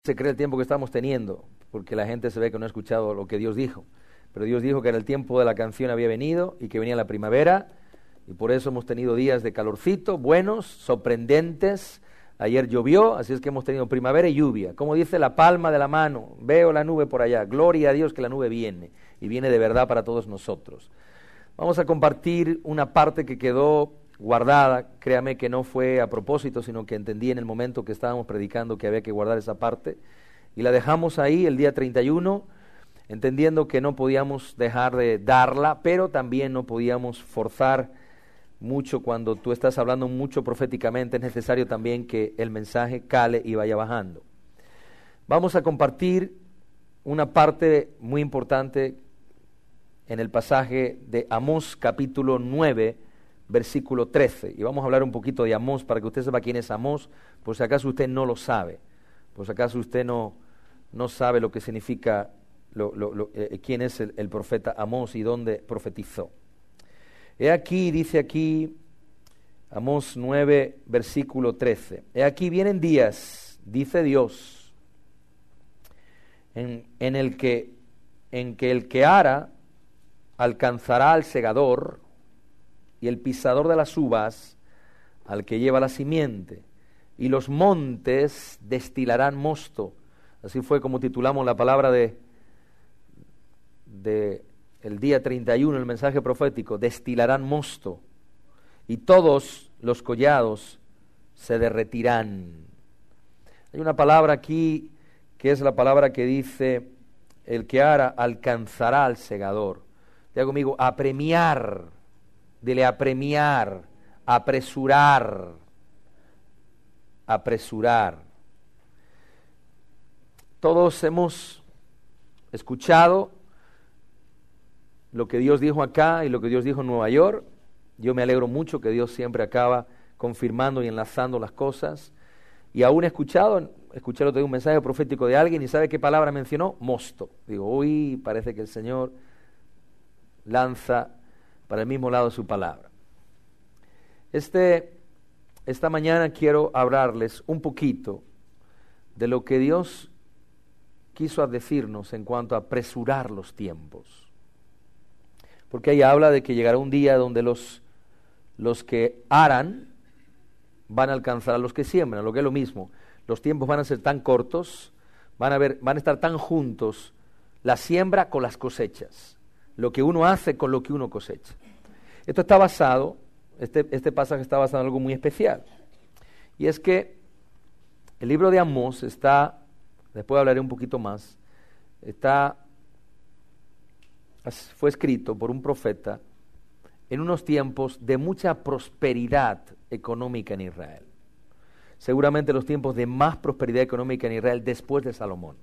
se cree el tiempo que estamos teniendo, porque la gente se ve que no ha escuchado lo que Dios dijo. Pero Dios dijo que en el tiempo de la canción había venido y que venía la primavera, y por eso hemos tenido días de calorcito, buenos, sorprendentes. Ayer llovió, así es que hemos tenido primavera y lluvia. Como dice la palma de la mano, veo la nube por allá, gloria a Dios que la nube viene, y viene de verdad para todos nosotros. Vamos a compartir una parte que quedó guardada, créame que no fue a propósito, sino que entendí en el momento que estábamos predicando que había que guardar esa parte, y la dejamos ahí el día 31, entendiendo que no podíamos dejar de darla, pero también no podíamos forzar mucho. Cuando tú estás hablando mucho proféticamente, es necesario también que el mensaje cale y vaya bajando. Vamos a compartir una parte muy importante en el pasaje de Amós capítulo 9, versículo 13, y vamos a hablar un poquito de Amós para que usted sepa quién es Amós, por si acaso usted no lo sabe, por si acaso usted no sabe lo que significa, quién es el profeta Amós y dónde profetizó. He aquí, dice aquí, Amós 9, versículo 13, he aquí vienen días, dice Dios, en que el que ara alcanzará al segador, y el pisador de las uvas al que lleva la simiente, y los montes destilarán mosto. Así fue como titulamos la palabra de el día 31, el mensaje profético, destilarán mosto, y todos los collados se derretirán. Hay una palabra aquí que es la palabra que dice, el que ara alcanzará al segador. Diga conmigo, apremiar. Dile apremiar, apresurar, apresurar. Todos hemos escuchado lo que Dios dijo acá y lo que Dios dijo en Nueva York. Yo me alegro mucho que Dios siempre acaba confirmando y enlazando las cosas. Y aún escuché el otro día un mensaje profético de alguien, y ¿sabe qué palabra mencionó? Mosto. Digo, uy, parece que el Señor lanza para el mismo lado de su palabra. Esta mañana quiero hablarles un poquito de lo que Dios quiso decirnos en cuanto a apresurar los tiempos. Porque ahí habla de que llegará un día donde los que aran van a alcanzar a los que siembran, lo que es lo mismo. Los tiempos van a ser tan cortos, van a estar tan juntos la siembra con las cosechas, lo que uno hace con lo que uno cosecha. Esto está basado, este pasaje está basado en algo muy especial, y es que el libro de Amós está, después hablaré un poquito más, fue escrito por un profeta en unos tiempos de mucha prosperidad económica en Israel. Seguramente los tiempos de más prosperidad económica en Israel después de Salomón.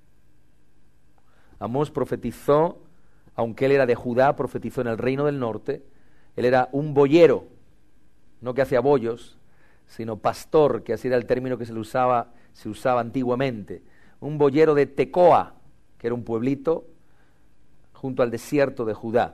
Amós profetizó, aunque él era de Judá, profetizó en el reino del norte. Él era un boyero, no que hacía bollos, sino pastor, que así era el término que se usaba antiguamente. Un boyero de Tecoa, que era un pueblito junto al desierto de Judá.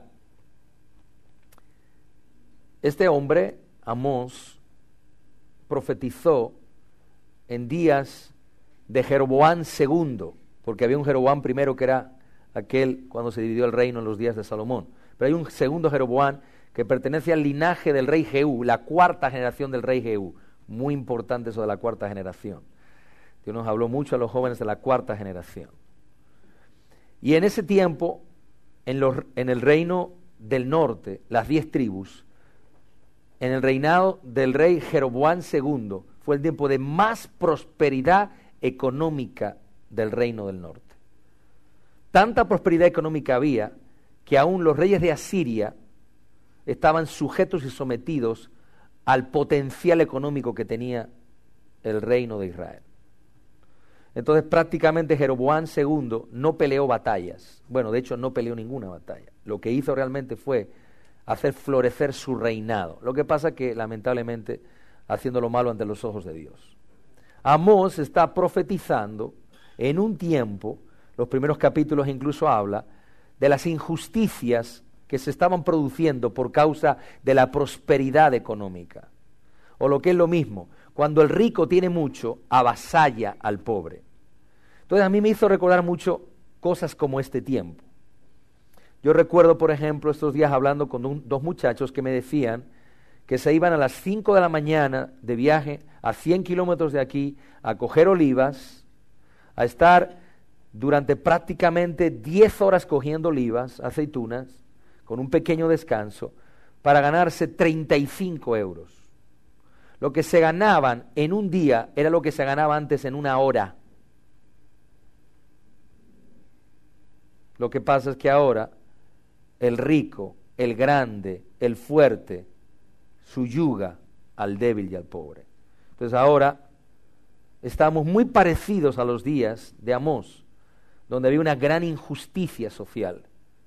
Este hombre, Amós, profetizó en días de Jeroboam II, porque había un Jeroboam primero que era aquel cuando se dividió el reino en los días de Salomón. Pero hay un segundo Jeroboam que pertenece al linaje del rey Jehú, la cuarta generación del rey Jehú. Muy importante eso de la cuarta generación. Dios nos habló mucho a los jóvenes de la cuarta generación. Y en ese tiempo, en el reino del norte, las 10 tribus, en el reinado del rey Jeroboam II, fue el tiempo de más prosperidad económica del reino del norte. Tanta prosperidad económica había que aún los reyes de Asiria estaban sujetos y sometidos al potencial económico que tenía el reino de Israel. Entonces prácticamente Jeroboam II no peleó batallas. Bueno, de hecho no peleó ninguna batalla. Lo que hizo realmente fue hacer florecer su reinado. Lo que pasa que lamentablemente haciendo lo malo ante los ojos de Dios. Amós está profetizando en un tiempo, los primeros capítulos incluso habla, de las injusticias que se estaban produciendo por causa de la prosperidad económica. O lo que es lo mismo, cuando el rico tiene mucho, avasalla al pobre. Entonces a mí me hizo recordar mucho cosas como este tiempo. Yo recuerdo, por ejemplo, estos días hablando con dos muchachos que me decían que se iban a las 5 de la mañana de viaje a 100 kilómetros de aquí a coger olivas, a estar durante prácticamente 10 horas cogiendo olivas, aceitunas, con un pequeño descanso, para ganarse 35 euros. Lo que se ganaban en un día era lo que se ganaba antes en una hora. Lo que pasa es que ahora el rico, el grande, el fuerte, subyuga al débil y al pobre. Entonces ahora estamos muy parecidos a los días de Amós, donde había una gran injusticia social.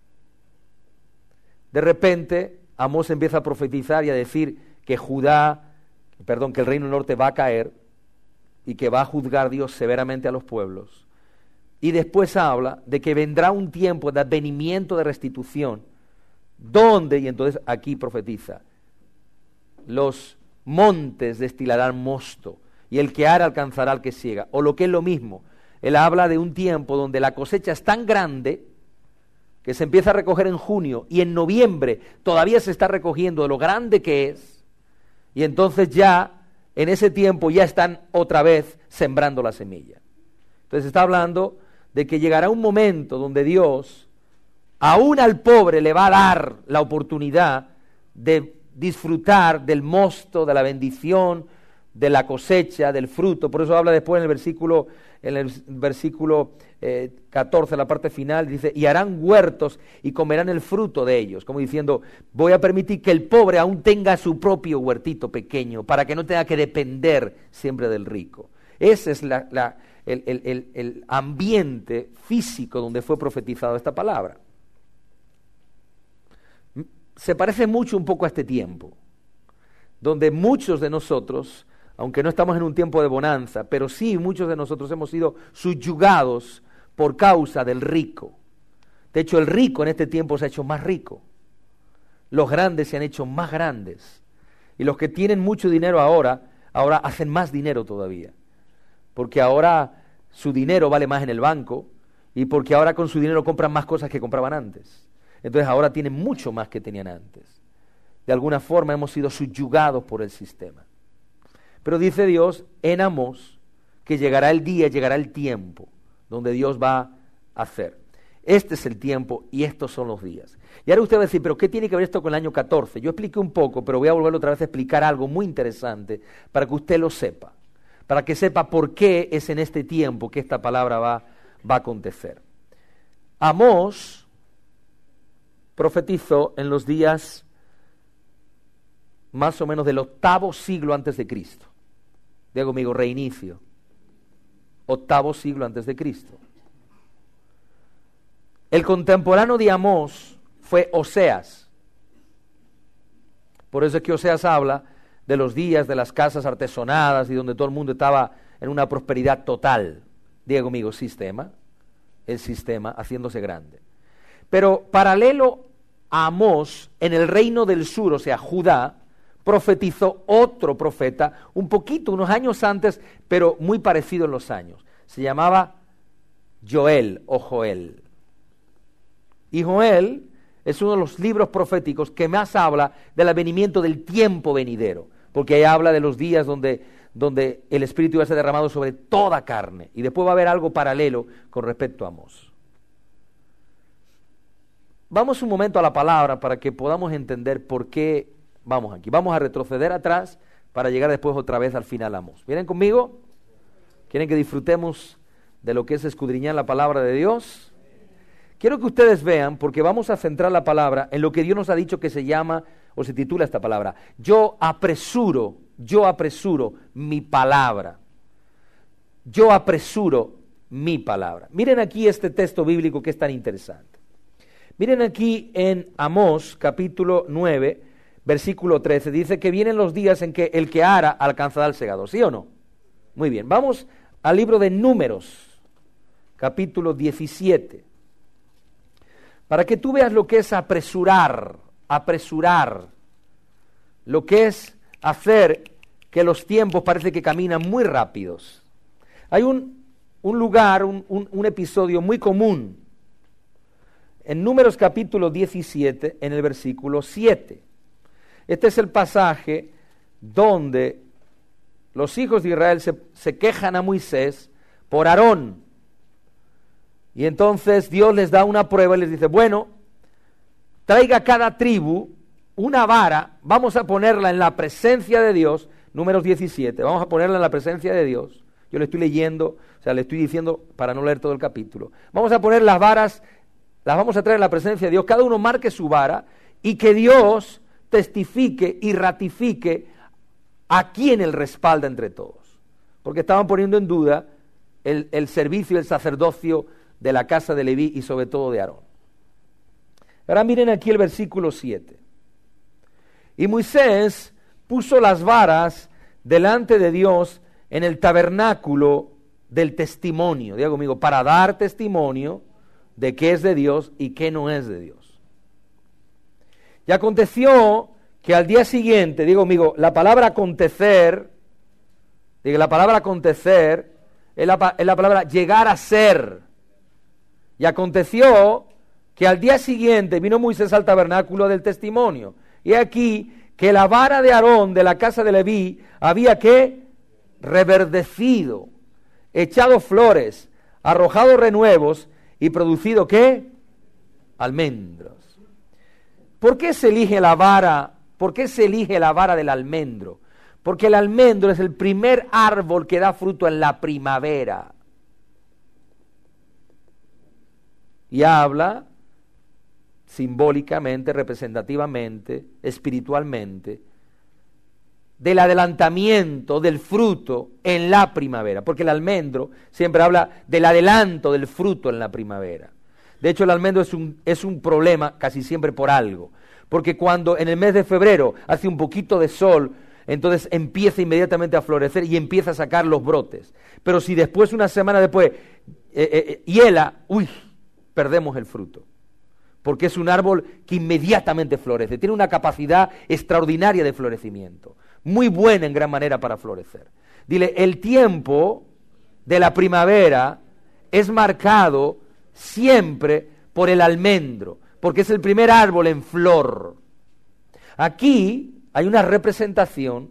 De repente, Amós empieza a profetizar y a decir que que el reino del norte va a caer y que va a juzgar Dios severamente a los pueblos. Y después habla de que vendrá un tiempo de advenimiento, de restitución, donde, y entonces aquí profetiza, los montes destilarán mosto, y el que ara alcanzará al que ciega, o lo que es lo mismo, él habla de un tiempo donde la cosecha es tan grande que se empieza a recoger en junio, y en noviembre todavía se está recogiendo de lo grande que es, y entonces ya, en ese tiempo ya están otra vez sembrando la semilla. Entonces está hablando de que llegará un momento donde Dios, aún al pobre, le va a dar la oportunidad de disfrutar del mosto, de la bendición, de la cosecha, del fruto. Por eso habla después en el versículo 14, la parte final, dice, y harán huertos y comerán el fruto de ellos, como diciendo, voy a permitir que el pobre aún tenga su propio huertito pequeño, para que no tenga que depender siempre del rico. Ese es el ambiente físico donde fue profetizado esta palabra. Se parece mucho un poco a este tiempo, donde muchos de nosotros, aunque no estamos en un tiempo de bonanza, pero sí muchos de nosotros hemos sido subyugados por causa del rico. De hecho, el rico en este tiempo se ha hecho más rico. Los grandes se han hecho más grandes. Y los que tienen mucho dinero ahora hacen más dinero todavía. Porque ahora su dinero vale más en el banco y porque ahora con su dinero compran más cosas que compraban antes. Entonces ahora tienen mucho más que tenían antes. De alguna forma hemos sido subyugados por el sistema. Pero dice Dios en Amós que llegará el día, llegará el tiempo donde Dios va a hacer. Este es el tiempo y estos son los días. Y ahora usted va a decir, ¿pero qué tiene que ver esto con el año 14? Yo expliqué un poco, pero voy a volver otra vez a explicar algo muy interesante para que usted lo sepa. Para que sepa por qué es en este tiempo que esta palabra va a acontecer. Amós profetizó en los días más o menos del 8º siglo antes de Cristo. Diga conmigo, reinicio. 8º siglo antes de Cristo. El contemporáneo de Amós fue Oseas. Por eso es que Oseas habla de los días de las casas artesonadas y donde todo el mundo estaba en una prosperidad total. Diga conmigo, sistema. El sistema haciéndose grande. Pero paralelo a Amós, en el reino del sur, o sea, Judá, profetizó otro profeta, un poquito, unos años antes, pero muy parecido en los años. Se llamaba Joel o Joel. Y Joel es uno de los libros proféticos que más habla del advenimiento del tiempo venidero, porque ahí habla de los días donde el Espíritu iba a ser derramado sobre toda carne, y después va a haber algo paralelo con respecto a Amós. Vamos un momento a la palabra para que podamos entender por qué vamos aquí. Vamos a retroceder atrás para llegar después otra vez al final a Amós. ¿Vienen conmigo? ¿Quieren que disfrutemos de lo que es escudriñar la palabra de Dios? Quiero que ustedes vean, porque vamos a centrar la palabra en lo que Dios nos ha dicho que se llama, o se titula esta palabra, yo apresuro mi palabra. Yo apresuro mi palabra. Miren aquí este texto bíblico que es tan interesante. Miren aquí en Amós, capítulo 9, versículo 13, dice que vienen los días en que el que ara alcanzará el segador, ¿sí o no? Muy bien, vamos al libro de Números, capítulo 17, para que tú veas lo que es apresurar, lo que es hacer que los tiempos parece que caminan muy rápidos. Hay un un lugar, un episodio muy común. En Números capítulo 17, en el versículo 7. Este es el pasaje donde los hijos de Israel se quejan a Moisés por Aarón. Y entonces Dios les da una prueba y les dice, bueno, traiga cada tribu una vara, vamos a ponerla en la presencia de Dios, Números 17, vamos a ponerla en la presencia de Dios. Yo le estoy leyendo, o sea, le estoy diciendo para no leer todo el capítulo. Vamos a poner las varas, las vamos a traer en la presencia de Dios, cada uno marque su vara y que Dios testifique y ratifique a quién él respalda entre todos. Porque estaban poniendo en duda el servicio y el sacerdocio de la casa de Leví y sobre todo de Aarón. Ahora miren aquí el versículo 7. Y Moisés puso las varas delante de Dios en el tabernáculo del testimonio, diga conmigo, para dar testimonio de qué es de Dios y qué no es de Dios. Y aconteció que al día siguiente, digo conmigo, la palabra acontecer, diga, la palabra acontecer es la palabra llegar a ser. Y aconteció que al día siguiente vino Moisés al tabernáculo del testimonio. Y aquí que la vara de Aarón de la casa de Leví había que reverdecido, echado flores, arrojado renuevos y producido ¿qué? Almendros. ¿Por qué se elige la vara? ¿Por qué se elige la vara del almendro? Porque el almendro es el primer árbol que da fruto en la primavera. Y habla simbólicamente, representativamente, espiritualmente, del adelantamiento del fruto en la primavera, porque el almendro siempre habla del adelanto del fruto en la primavera. De hecho, el almendro es un problema casi siempre por algo, porque cuando en el mes de febrero hace un poquito de sol, entonces empieza inmediatamente a florecer y empieza a sacar los brotes. Pero si después, una semana después, hiela, perdemos el fruto. Porque es un árbol que inmediatamente florece, tiene una capacidad extraordinaria de florecimiento, muy buena en gran manera para florecer. Dile, el tiempo de la primavera es marcado siempre por el almendro, porque es el primer árbol en flor. Aquí hay una representación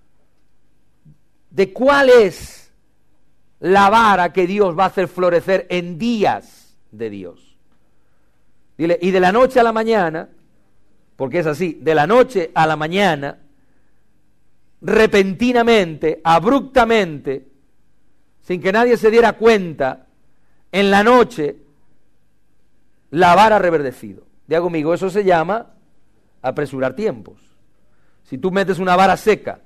de cuál es la vara que Dios va a hacer florecer en días de Dios. Dile, y de la noche a la mañana, porque es así, de la noche a la mañana, repentinamente, abruptamente, sin que nadie se diera cuenta, en la noche, la vara reverdecido. Diga conmigo, eso se llama apresurar tiempos. Si tú metes una vara seca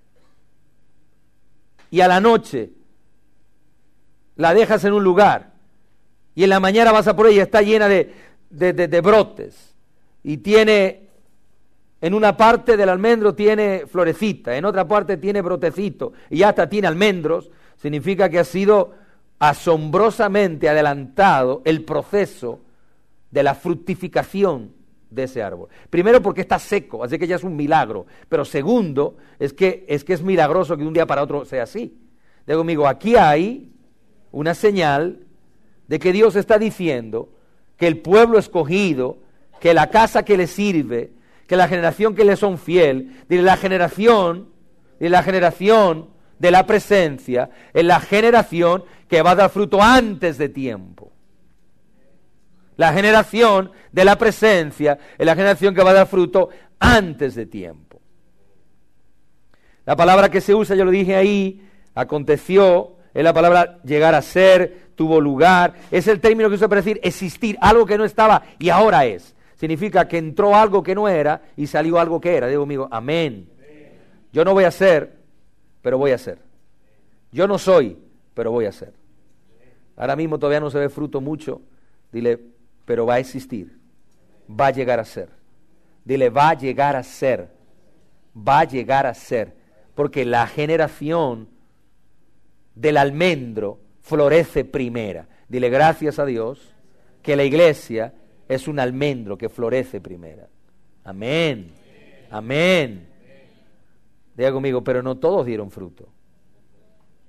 y a la noche la dejas en un lugar y en la mañana vas a por ella y está llena de brotes y tiene, en una parte del almendro tiene florecita, en otra parte tiene brotecito y hasta tiene almendros, significa que ha sido asombrosamente adelantado el proceso de la fructificación de ese árbol. Primero porque está seco, así que ya es un milagro, pero segundo es que es milagroso que de un día para otro sea así. Digo conmigo, aquí hay una señal de que Dios está diciendo que el pueblo escogido, que la casa que le sirve, que la generación que le son fiel, de la generación de la presencia, es la generación que va a dar fruto antes de tiempo. La generación de la presencia es la generación que va a dar fruto antes de tiempo. La palabra que se usa, yo lo dije ahí, aconteció, es la palabra llegar a ser, tuvo lugar, es el término que usa para decir existir, algo que no estaba y ahora es. Significa que entró algo que no era y salió algo que era. Digo conmigo, amén. Yo no voy a ser, pero voy a ser. Yo no soy, pero voy a ser. Ahora mismo todavía no se ve fruto mucho, dile, pero va a existir, va a llegar a ser. Dile, va a llegar a ser, va a llegar a ser, porque la generación del almendro florece primera. Dile, gracias a Dios, que la iglesia es un almendro que florece primera. Amén, amén. Diga conmigo, pero no todos dieron fruto.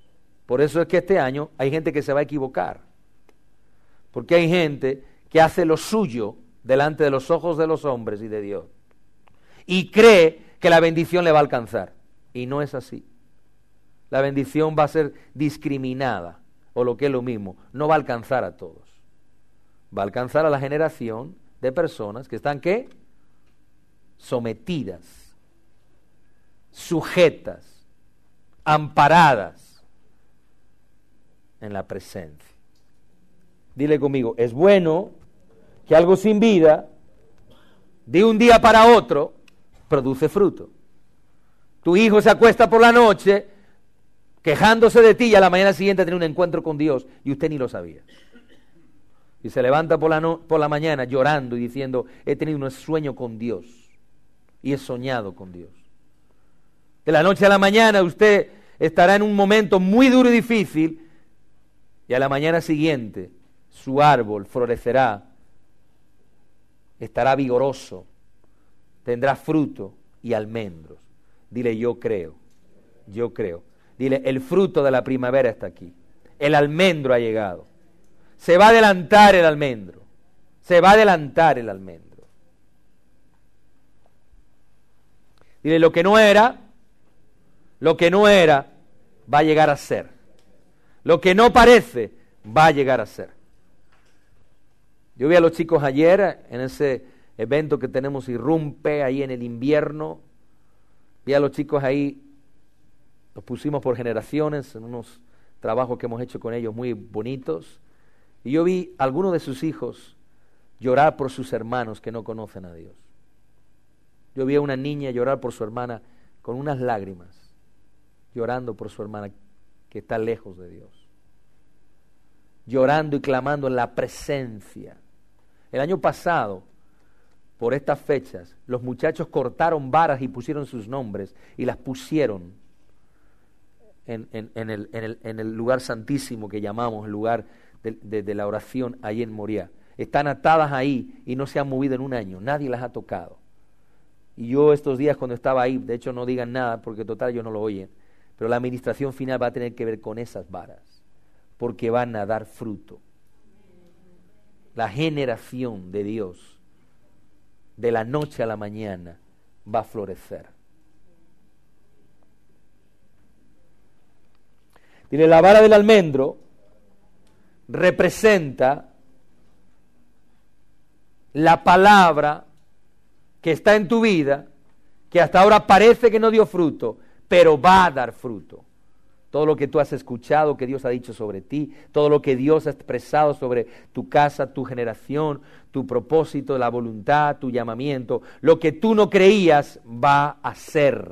Por eso es que este año hay gente que se va a equivocar. Porque hay gente que hace lo suyo delante de los ojos de los hombres y de Dios. Y cree que la bendición le va a alcanzar. Y no es así. La bendición va a ser discriminada, o lo que es lo mismo, no va a alcanzar a todos. Va a alcanzar a la generación de personas que están, ¿qué? Sometidas, sujetas, amparadas en la presencia. Dile conmigo, es bueno que algo sin vida, de un día para otro, produce fruto. Tu hijo se acuesta por la noche quejándose de ti y a la mañana siguiente tiene un encuentro con Dios y usted ni lo sabía. Y se levanta por la mañana llorando y diciendo, he tenido un sueño con Dios y he soñado con Dios. De la noche a la mañana usted estará en un momento muy duro y difícil y a la mañana siguiente su árbol florecerá, estará vigoroso, tendrá fruto y almendros. Dile, yo creo, yo creo. Dile, el fruto de la primavera está aquí. El almendro ha llegado. Se va a adelantar el almendro. Se va a adelantar el almendro. Dile, lo que no era, va a llegar a ser. Lo que no parece, va a llegar a ser. Yo vi a los chicos ayer en ese evento que tenemos Irrumpe, ahí en el invierno. Vi a los chicos ahí, los pusimos por generaciones en unos trabajos que hemos hecho con ellos muy bonitos. Y yo vi a algunos de sus hijos llorar por sus hermanos que no conocen a Dios. Yo vi a una niña llorar por su hermana con unas lágrimas, llorando por su hermana que está lejos de Dios. Llorando y clamando en la presencia. El año pasado, por estas fechas, los muchachos cortaron varas y pusieron sus nombres y las pusieron en el lugar santísimo que llamamos el lugar de la oración ahí en Moriah. Están atadas ahí y no se han movido en un año, nadie las ha tocado. Y yo estos días cuando estaba ahí, de hecho no digan nada porque total ellos no lo oyen, pero la administración final va a tener que ver con esas varas, porque van a dar fruto. La generación de Dios, de la noche a la mañana, va a florecer. Dile, la vara del almendro representa la palabra que está en tu vida, que hasta ahora parece que no dio fruto, pero va a dar fruto. Todo lo que tú has escuchado, que Dios ha dicho sobre ti, todo lo que Dios ha expresado sobre tu casa, tu generación, tu propósito, la voluntad, tu llamamiento, lo que tú no creías va a ser.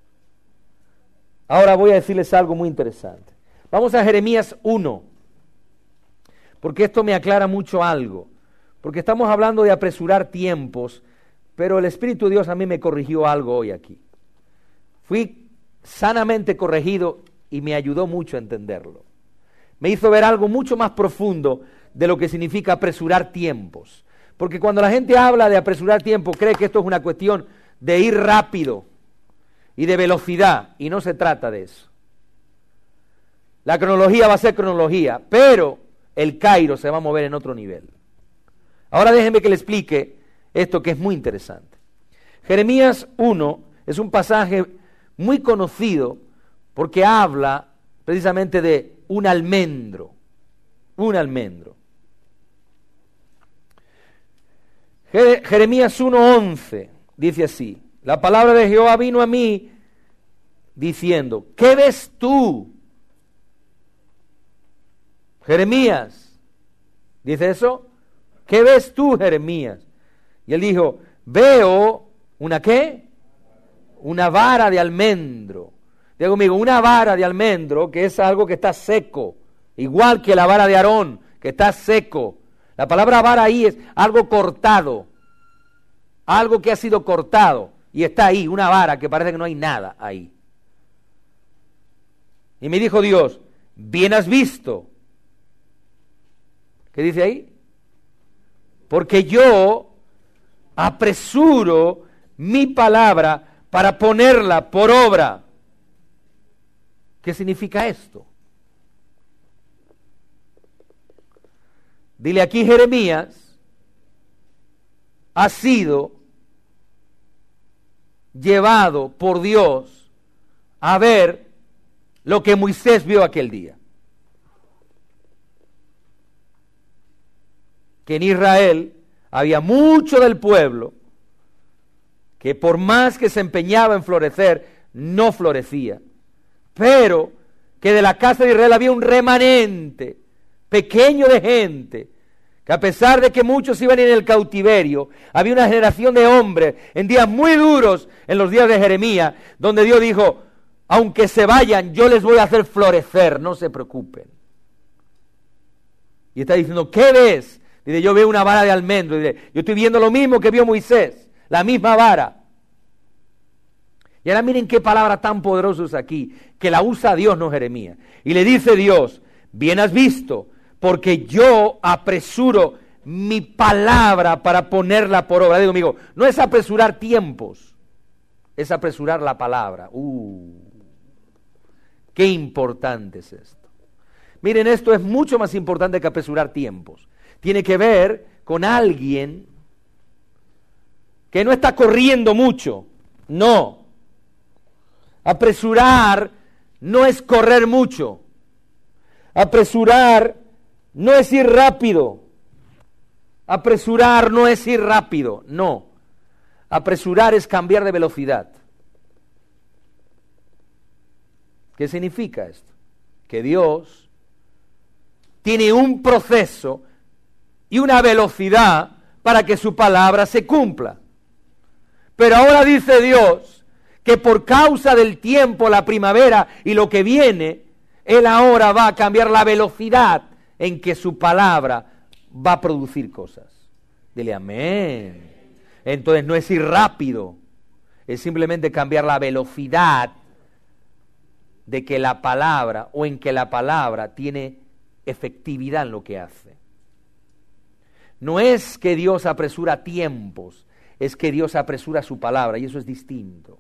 Ahora voy a decirles algo muy interesante. Vamos a Jeremías 1, porque esto me aclara mucho algo, porque estamos hablando de apresurar tiempos, pero el Espíritu de Dios a mí me corrigió algo hoy aquí. Fui sanamente corregido y me ayudó mucho a entenderlo. Me hizo ver algo mucho más profundo de lo que significa apresurar tiempos. Porque cuando la gente habla de apresurar tiempo, cree que esto es una cuestión de ir rápido y de velocidad, y no se trata de eso. La cronología va a ser cronología, pero el Kairos se va a mover en otro nivel. Ahora déjenme que le explique esto que es muy interesante. Jeremías 1 es un pasaje muy conocido porque habla precisamente de un almendro. Un almendro. Jeremías 1:11 dice así: la palabra de Jehová vino a mí diciendo, ¿qué ves tú? Jeremías, ¿dice eso? ¿Qué ves tú, Jeremías? Y él dijo, veo una ¿qué? Una vara de almendro. Diga conmigo, una vara de almendro, que es algo que está seco, igual que la vara de Aarón, que está seco. La palabra vara ahí es algo cortado, algo que ha sido cortado, y está ahí, una vara que parece que no hay nada ahí. Y me dijo Dios, bien has visto. ¿Qué dice ahí? Porque yo apresuro mi palabra para ponerla por obra. ¿Qué significa esto? Dile, aquí Jeremías ha sido llevado por Dios a ver lo que Moisés vio aquel día. Que en Israel había mucho del pueblo que por más que se empeñaba en florecer, no florecía. Pero que de la casa de Israel había un remanente pequeño de gente, que a pesar de que muchos iban en el cautiverio, había una generación de hombres en días muy duros, en los días de Jeremías, donde Dios dijo, aunque se vayan, yo les voy a hacer florecer, no se preocupen. Y está diciendo, ¿qué ves? Dice, yo veo una vara de almendro. Dice, yo estoy viendo lo mismo que vio Moisés, la misma vara. Y ahora miren qué palabra tan poderosa es aquí, que la usa Dios, no Jeremías. Y le dice Dios, bien has visto, porque yo apresuro mi palabra para ponerla por obra. Digo, amigo, no es apresurar tiempos, es apresurar la palabra. Qué importante es esto. Miren, esto es mucho más importante que apresurar tiempos. Tiene que ver con alguien que no está corriendo mucho. No. Apresurar no es correr mucho. Apresurar no es ir rápido. Apresurar no es ir rápido. No. Apresurar es cambiar de velocidad. ¿Qué significa esto? Que Dios tiene un proceso y una velocidad para que su palabra se cumpla. Pero ahora dice Dios que por causa del tiempo, la primavera y lo que viene, Él ahora va a cambiar la velocidad en que su palabra va a producir cosas. Dile amén. Entonces no es ir rápido, es simplemente cambiar la velocidad de que la palabra o en que la palabra tiene efectividad en lo que hace. No es que Dios apresura tiempos, es que Dios apresura su palabra, y eso es distinto.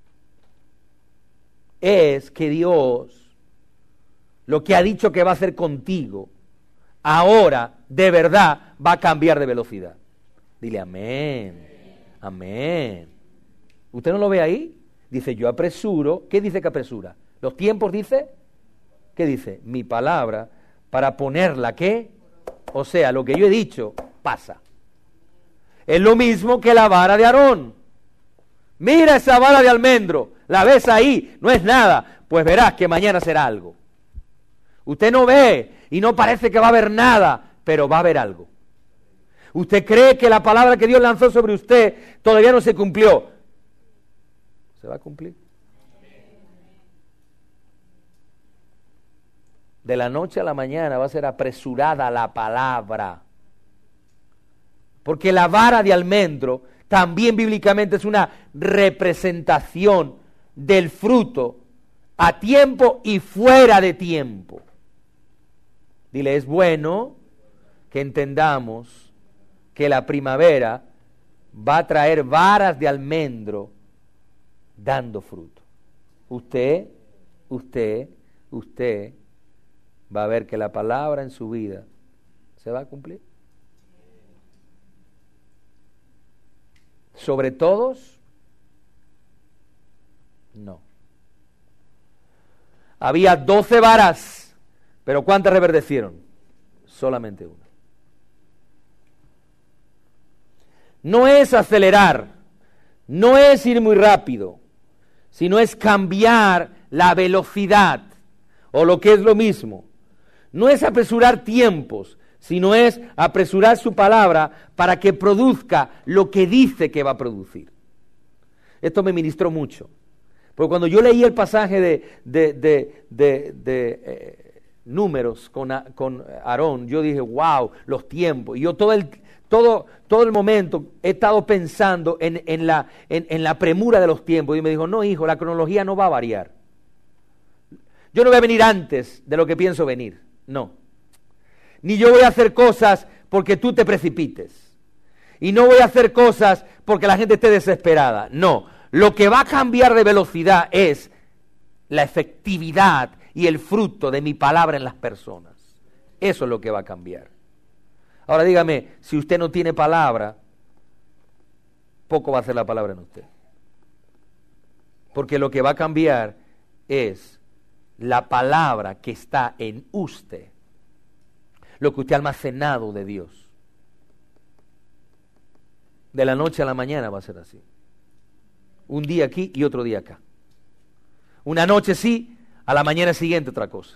Es que Dios, lo que ha dicho que va a hacer contigo, ahora de verdad va a cambiar de velocidad. Dile amén, amén. ¿Usted no lo ve ahí? Dice, yo apresuro. ¿Qué dice que apresura? Los tiempos, dice. ¿Qué dice? Mi palabra para ponerla, ¿qué? O sea, lo que yo he dicho pasa. Es lo mismo que la vara de Aarón. Mira esa vara de almendro, la ves ahí, no es nada, pues verás que mañana será algo. Usted no ve y no parece que va a haber nada, pero va a haber algo. Usted cree que la palabra que Dios lanzó sobre usted todavía no se cumplió. ¿Se va a cumplir? De la noche a la mañana va a ser apresurada la palabra. Porque la vara de almendro también bíblicamente es una representación del fruto a tiempo y fuera de tiempo. Dile, es bueno que entendamos que la primavera va a traer varas de almendro dando fruto. Usted va a ver que la palabra en su vida se va a cumplir. ¿Sobre todos? No. Había 12 varas, pero ¿cuántas reverdecieron? Solamente una. No es acelerar, no es ir muy rápido, sino es cambiar la velocidad, o lo que es lo mismo. No es apresurar tiempos, sino es apresurar su palabra para que produzca lo que dice que va a producir. Esto me ministró mucho, porque cuando yo leí el pasaje de Números con Aarón, yo dije, wow, los tiempos, y yo todo el momento he estado pensando en la premura de los tiempos, y me dijo, no hijo, la cronología no va a variar. Yo no voy a venir antes de lo que pienso venir, no. Ni yo voy a hacer cosas porque tú te precipites. Y no voy a hacer cosas porque la gente esté desesperada. No, lo que va a cambiar de velocidad es la efectividad y el fruto de mi palabra en las personas. Eso es lo que va a cambiar. Ahora dígame, si usted no tiene palabra, poco va a hacer la palabra en usted. Porque lo que va a cambiar es la palabra que está en usted, lo que usted ha almacenado de Dios. De la noche a la mañana va a ser así. Un día aquí y otro día acá. Una noche sí, a la mañana siguiente otra cosa.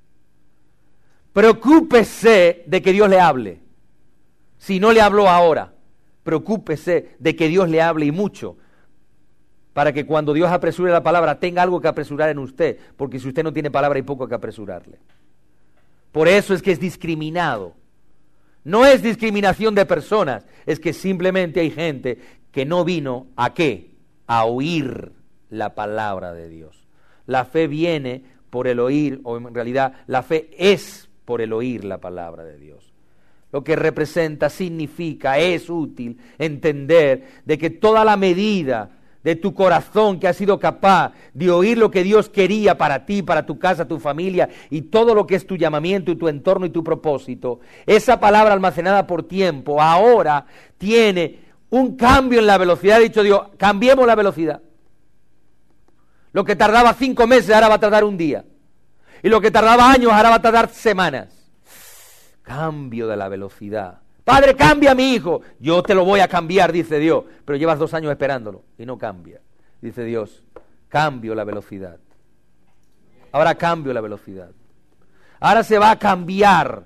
Preocúpese de que Dios le hable. Si no le habló ahora, preocúpese de que Dios le hable y mucho, para que cuando Dios apresure la palabra tenga algo que apresurar en usted, porque si usted no tiene palabra hay poco que apresurarle. Por eso es que es discriminado. No es discriminación de personas, es que simplemente hay gente que no vino ¿a qué? A oír la palabra de Dios. La fe viene por el oír, o en realidad la fe es por el oír la palabra de Dios. Lo que representa, significa, es útil entender de que toda la medida de tu corazón que has sido capaz de oír lo que Dios quería para ti, para tu casa, tu familia y todo lo que es tu llamamiento y tu entorno y tu propósito, esa palabra almacenada por tiempo ahora tiene un cambio en la velocidad. Ha dicho Dios, cambiemos la velocidad. Lo que tardaba 5 meses ahora va a tardar un día. Y lo que tardaba años ahora va a tardar semanas. Cambio de la velocidad. Padre, cambia a mi hijo. Yo te lo voy a cambiar, dice Dios. Pero llevas 2 años esperándolo y no cambia. Dice Dios, cambio la velocidad. Ahora cambio la velocidad. Ahora se va a cambiar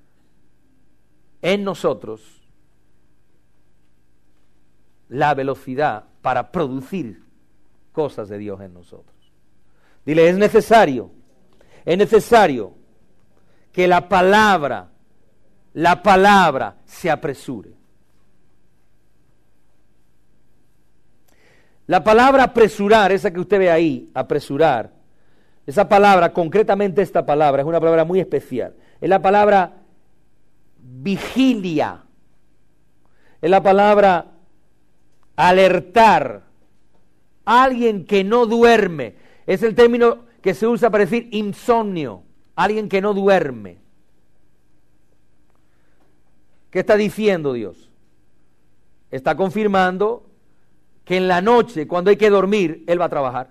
en nosotros la velocidad para producir cosas de Dios en nosotros. Dile, es necesario que la palabra se apresure. La palabra apresurar, esa que usted ve ahí, apresurar, esa palabra, concretamente esta palabra, es una palabra muy especial. Es la palabra vigilia. Es la palabra alertar. Alguien que no duerme. Es el término que se usa para decir insomnio. Alguien que no duerme. ¿Qué está diciendo Dios? Está confirmando que en la noche, cuando hay que dormir, Él va a trabajar.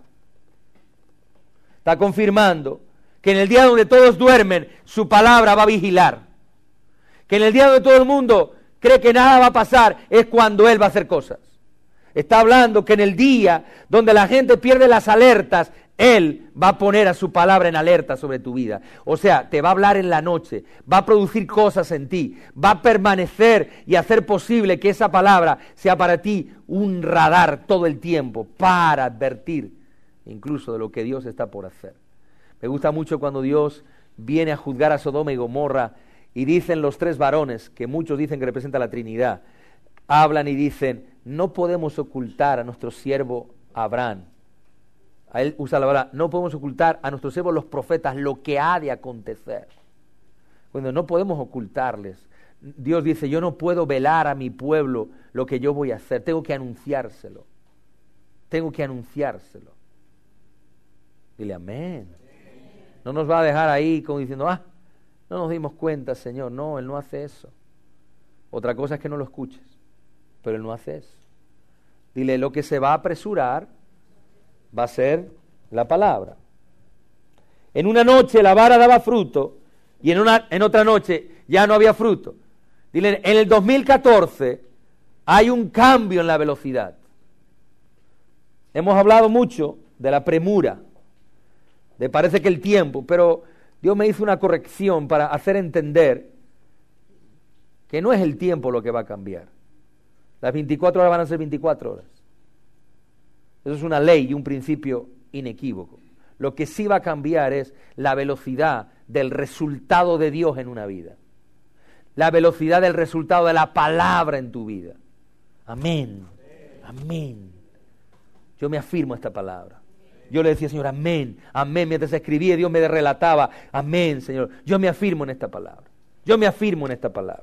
Está confirmando que en el día donde todos duermen, su palabra va a vigilar. Que en el día donde todo el mundo cree que nada va a pasar, es cuando Él va a hacer cosas. Está hablando que en el día donde la gente pierde las alertas, Él va a poner a su palabra en alerta sobre tu vida. O sea, te va a hablar en la noche, va a producir cosas en ti, va a permanecer y hacer posible que esa palabra sea para ti un radar todo el tiempo, para advertir incluso de lo que Dios está por hacer. Me gusta mucho cuando Dios viene a juzgar a Sodoma y Gomorra y dicen los 3 varones, que muchos dicen que representa la Trinidad, hablan y dicen, no podemos ocultar a nuestro siervo Abraham. A él usa la palabra, no podemos ocultar a nuestros siervos los profetas lo que ha de acontecer. Cuando no podemos ocultarles, Dios dice, yo no puedo velar a mi pueblo lo que yo voy a hacer, tengo que anunciárselo. Tengo que anunciárselo. Dile amén. No nos va a dejar ahí como diciendo, no nos dimos cuenta, Señor. No, Él no hace eso. Otra cosa es que no lo escuches, pero Él no hace eso. Dile, lo que se va a apresurar va a ser la palabra. En una noche la vara daba fruto y en otra noche ya no había fruto. Dile, en el 2014 hay un cambio en la velocidad. Hemos hablado mucho de la premura, de parece que el tiempo, pero Dios me hizo una corrección para hacer entender que no es el tiempo lo que va a cambiar. Las 24 horas van a ser 24 horas. Eso es una ley y un principio inequívoco. Lo que sí va a cambiar es la velocidad del resultado de Dios en una vida. La velocidad del resultado de la palabra en tu vida. Amén. Amén. Yo me afirmo a esta palabra. Yo le decía, Señor, amén, amén. Mientras escribía, Dios me relataba, amén, Señor. Yo me afirmo en esta palabra. Yo me afirmo en esta palabra.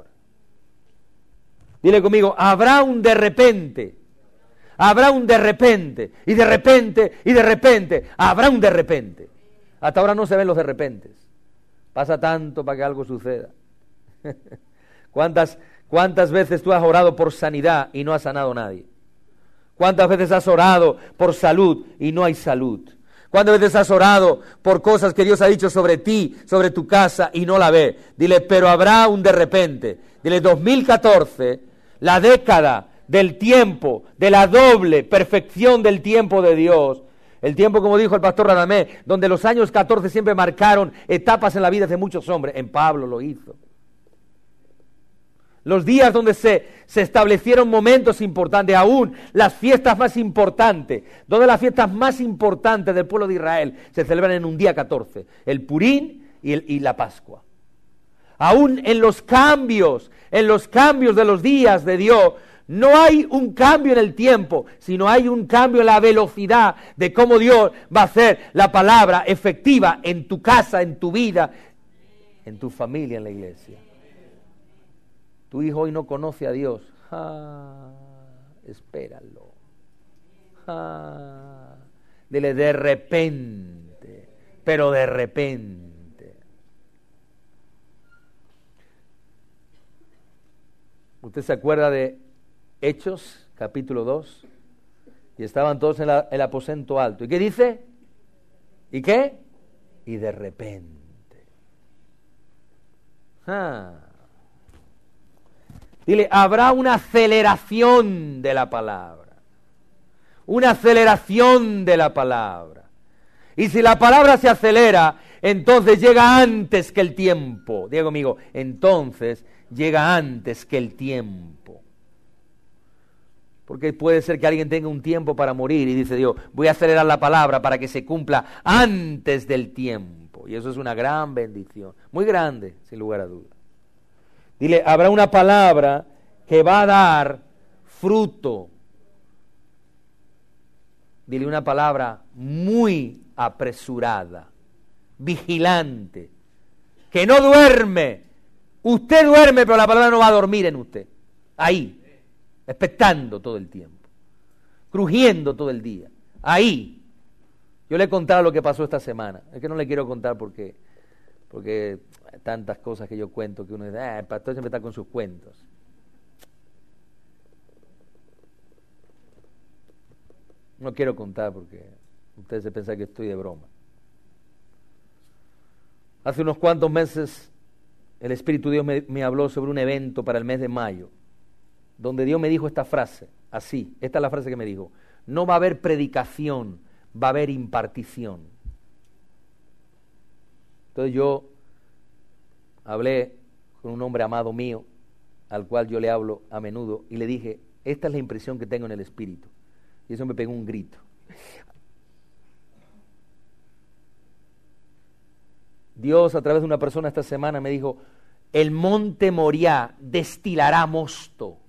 Dile conmigo, habrá un de repente. Habrá un de repente. Y de repente, y de repente. Habrá un de repente. Hasta ahora no se ven los de repentes. Pasa tanto para que algo suceda. ¿Cuántas veces tú has orado por sanidad y no has sanado a nadie? ¿Cuántas veces has orado por salud y no hay salud? ¿Cuántas veces has orado por cosas que Dios ha dicho sobre ti, sobre tu casa y no la ve? Dile, pero habrá un de repente. Dile, 2014, la década del tiempo, de la doble perfección del tiempo de Dios. El tiempo, como dijo el pastor Radamés, donde los años 14 siempre marcaron etapas en la vida de muchos hombres. En Pablo lo hizo. Los días donde se establecieron momentos importantes, aún las fiestas más importantes, donde las fiestas más importantes del pueblo de Israel se celebran en un día 14, el Purín y la Pascua. Aún en los cambios de los días de Dios, no hay un cambio en el tiempo, sino hay un cambio en la velocidad de cómo Dios va a hacer la palabra efectiva en tu casa, en tu vida, en tu familia, en la iglesia. Tu hijo hoy no conoce a Dios. Espéralo. Dile, de repente, pero de repente. ¿Usted se acuerda de Hechos, capítulo 2? Y estaban todos en el aposento alto. ¿Y qué dice? ¿Y qué? Y de repente. Dile, habrá una aceleración de la palabra. Una aceleración de la palabra. Y si la palabra se acelera, entonces llega antes que el tiempo. Diga conmigo, entonces llega antes que el tiempo. Porque puede ser que alguien tenga un tiempo para morir y dice Dios, voy a acelerar la palabra para que se cumpla antes del tiempo. Y eso es una gran bendición. Muy grande, sin lugar a dudas. Dile, habrá una palabra que va a dar fruto. Dile, una palabra muy apresurada, vigilante, que no duerme. Usted duerme, pero la palabra no va a dormir en usted. Ahí, expectando todo el tiempo, crujiendo todo el día. Ahí. Yo le he contado lo que pasó esta semana. Es que no le quiero contar porque tantas cosas que yo cuento que uno dice, el pastor siempre está con sus cuentos. No quiero contar porque ustedes se piensan que estoy de broma. Hace unos cuantos meses el Espíritu de Dios me habló sobre un evento para el mes de mayo, donde Dios me dijo esta frase, así, esta es la frase que me dijo: no va a haber predicación, va a haber impartición. Entonces yo hablé con un hombre amado mío, al cual yo le hablo a menudo, y le dije, esta es la impresión que tengo en el Espíritu. Y eso me pegó un grito. Dios, a través de una persona esta semana, me dijo, el monte Moriah destilará mosto.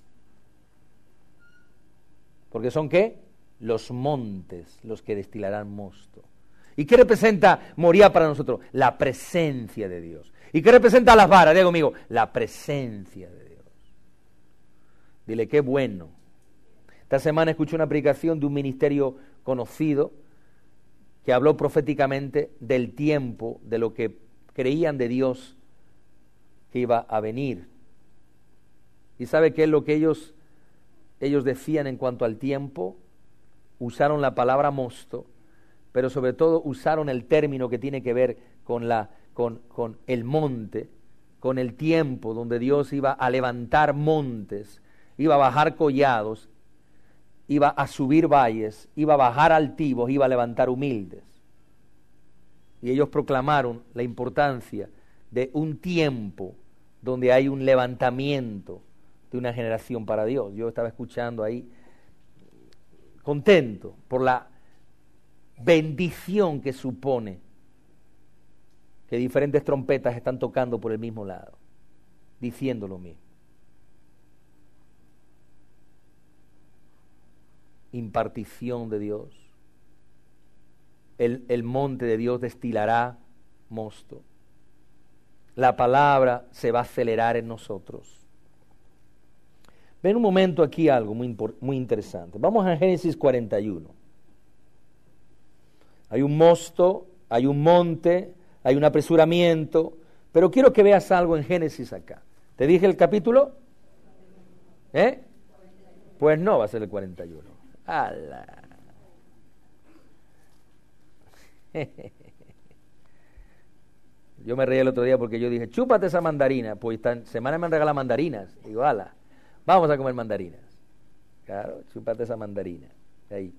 ¿Porque son qué? Los montes los que destilarán mosto. ¿Y qué representa Moriah para nosotros? La presencia de Dios. ¿Y qué representa las varas? Diga conmigo, la presencia de Dios. Dile, qué bueno. Esta semana escuché una predicación de un ministerio conocido que habló proféticamente del tiempo, de lo que creían de Dios que iba a venir. ¿Y sabe qué es lo que ellos decían en cuanto al tiempo? Usaron la palabra mosto, pero sobre todo usaron el término que tiene que ver con el monte, con el tiempo donde Dios iba a levantar montes, iba a bajar collados, iba a subir valles, iba a bajar altivos, iba a levantar humildes. Y ellos proclamaron la importancia de un tiempo donde hay un levantamiento de una generación para Dios. Yo estaba escuchando ahí, contento por la bendición que supone que diferentes trompetas están tocando por el mismo lado, diciendo lo mismo. Impartición de Dios. El monte de Dios destilará mosto. La palabra se va a acelerar en nosotros. Ven un momento aquí algo muy interesante. Vamos a Génesis 41. Hay un mosto, hay un monte, hay un apresuramiento, pero quiero que veas algo en Génesis acá. ¿Te dije el capítulo? Pues no va a ser el 41. ¡Hala! Yo me reí el otro día porque yo dije, chúpate esa mandarina. Pues esta semana me han regalado mandarinas. Digo, hala, vamos a comer mandarinas. Claro, chúpate esa mandarina. Ahí.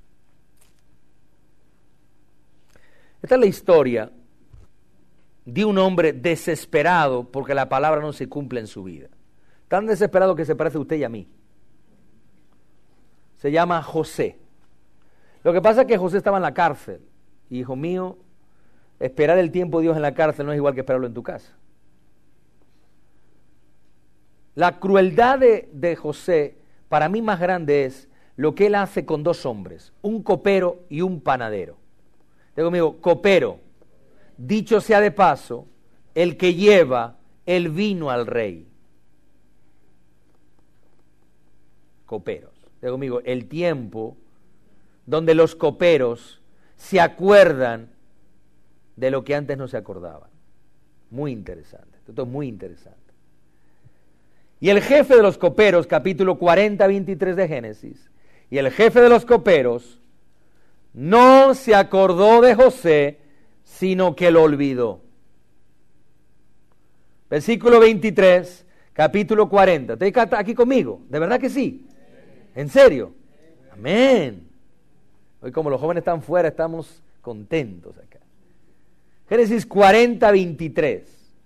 Esta es la historia de un hombre desesperado porque la palabra no se cumple en su vida. Tan desesperado que se parece a usted y a mí. Se llama José. Lo que pasa es que José estaba en la cárcel. Hijo mío, esperar el tiempo de Dios en la cárcel no es igual que esperarlo en tu casa. La crueldad de José, para mí más grande es lo que él hace con dos hombres, un copero y un panadero. Digo conmigo, copero, dicho sea de paso, el que lleva el vino al rey. Coperos. Digo conmigo, el tiempo donde los coperos se acuerdan de lo que antes no se acordaban. Muy interesante, esto es muy interesante. Y el jefe de los coperos, capítulo 40-23 de Génesis, y el jefe de los coperos no se acordó de José, sino que lo olvidó. Versículo 23, capítulo 40. ¿Estás aquí conmigo? ¿De verdad que sí? ¿En serio? Amén. Hoy como los jóvenes están fuera, estamos contentos acá. Génesis 40-23.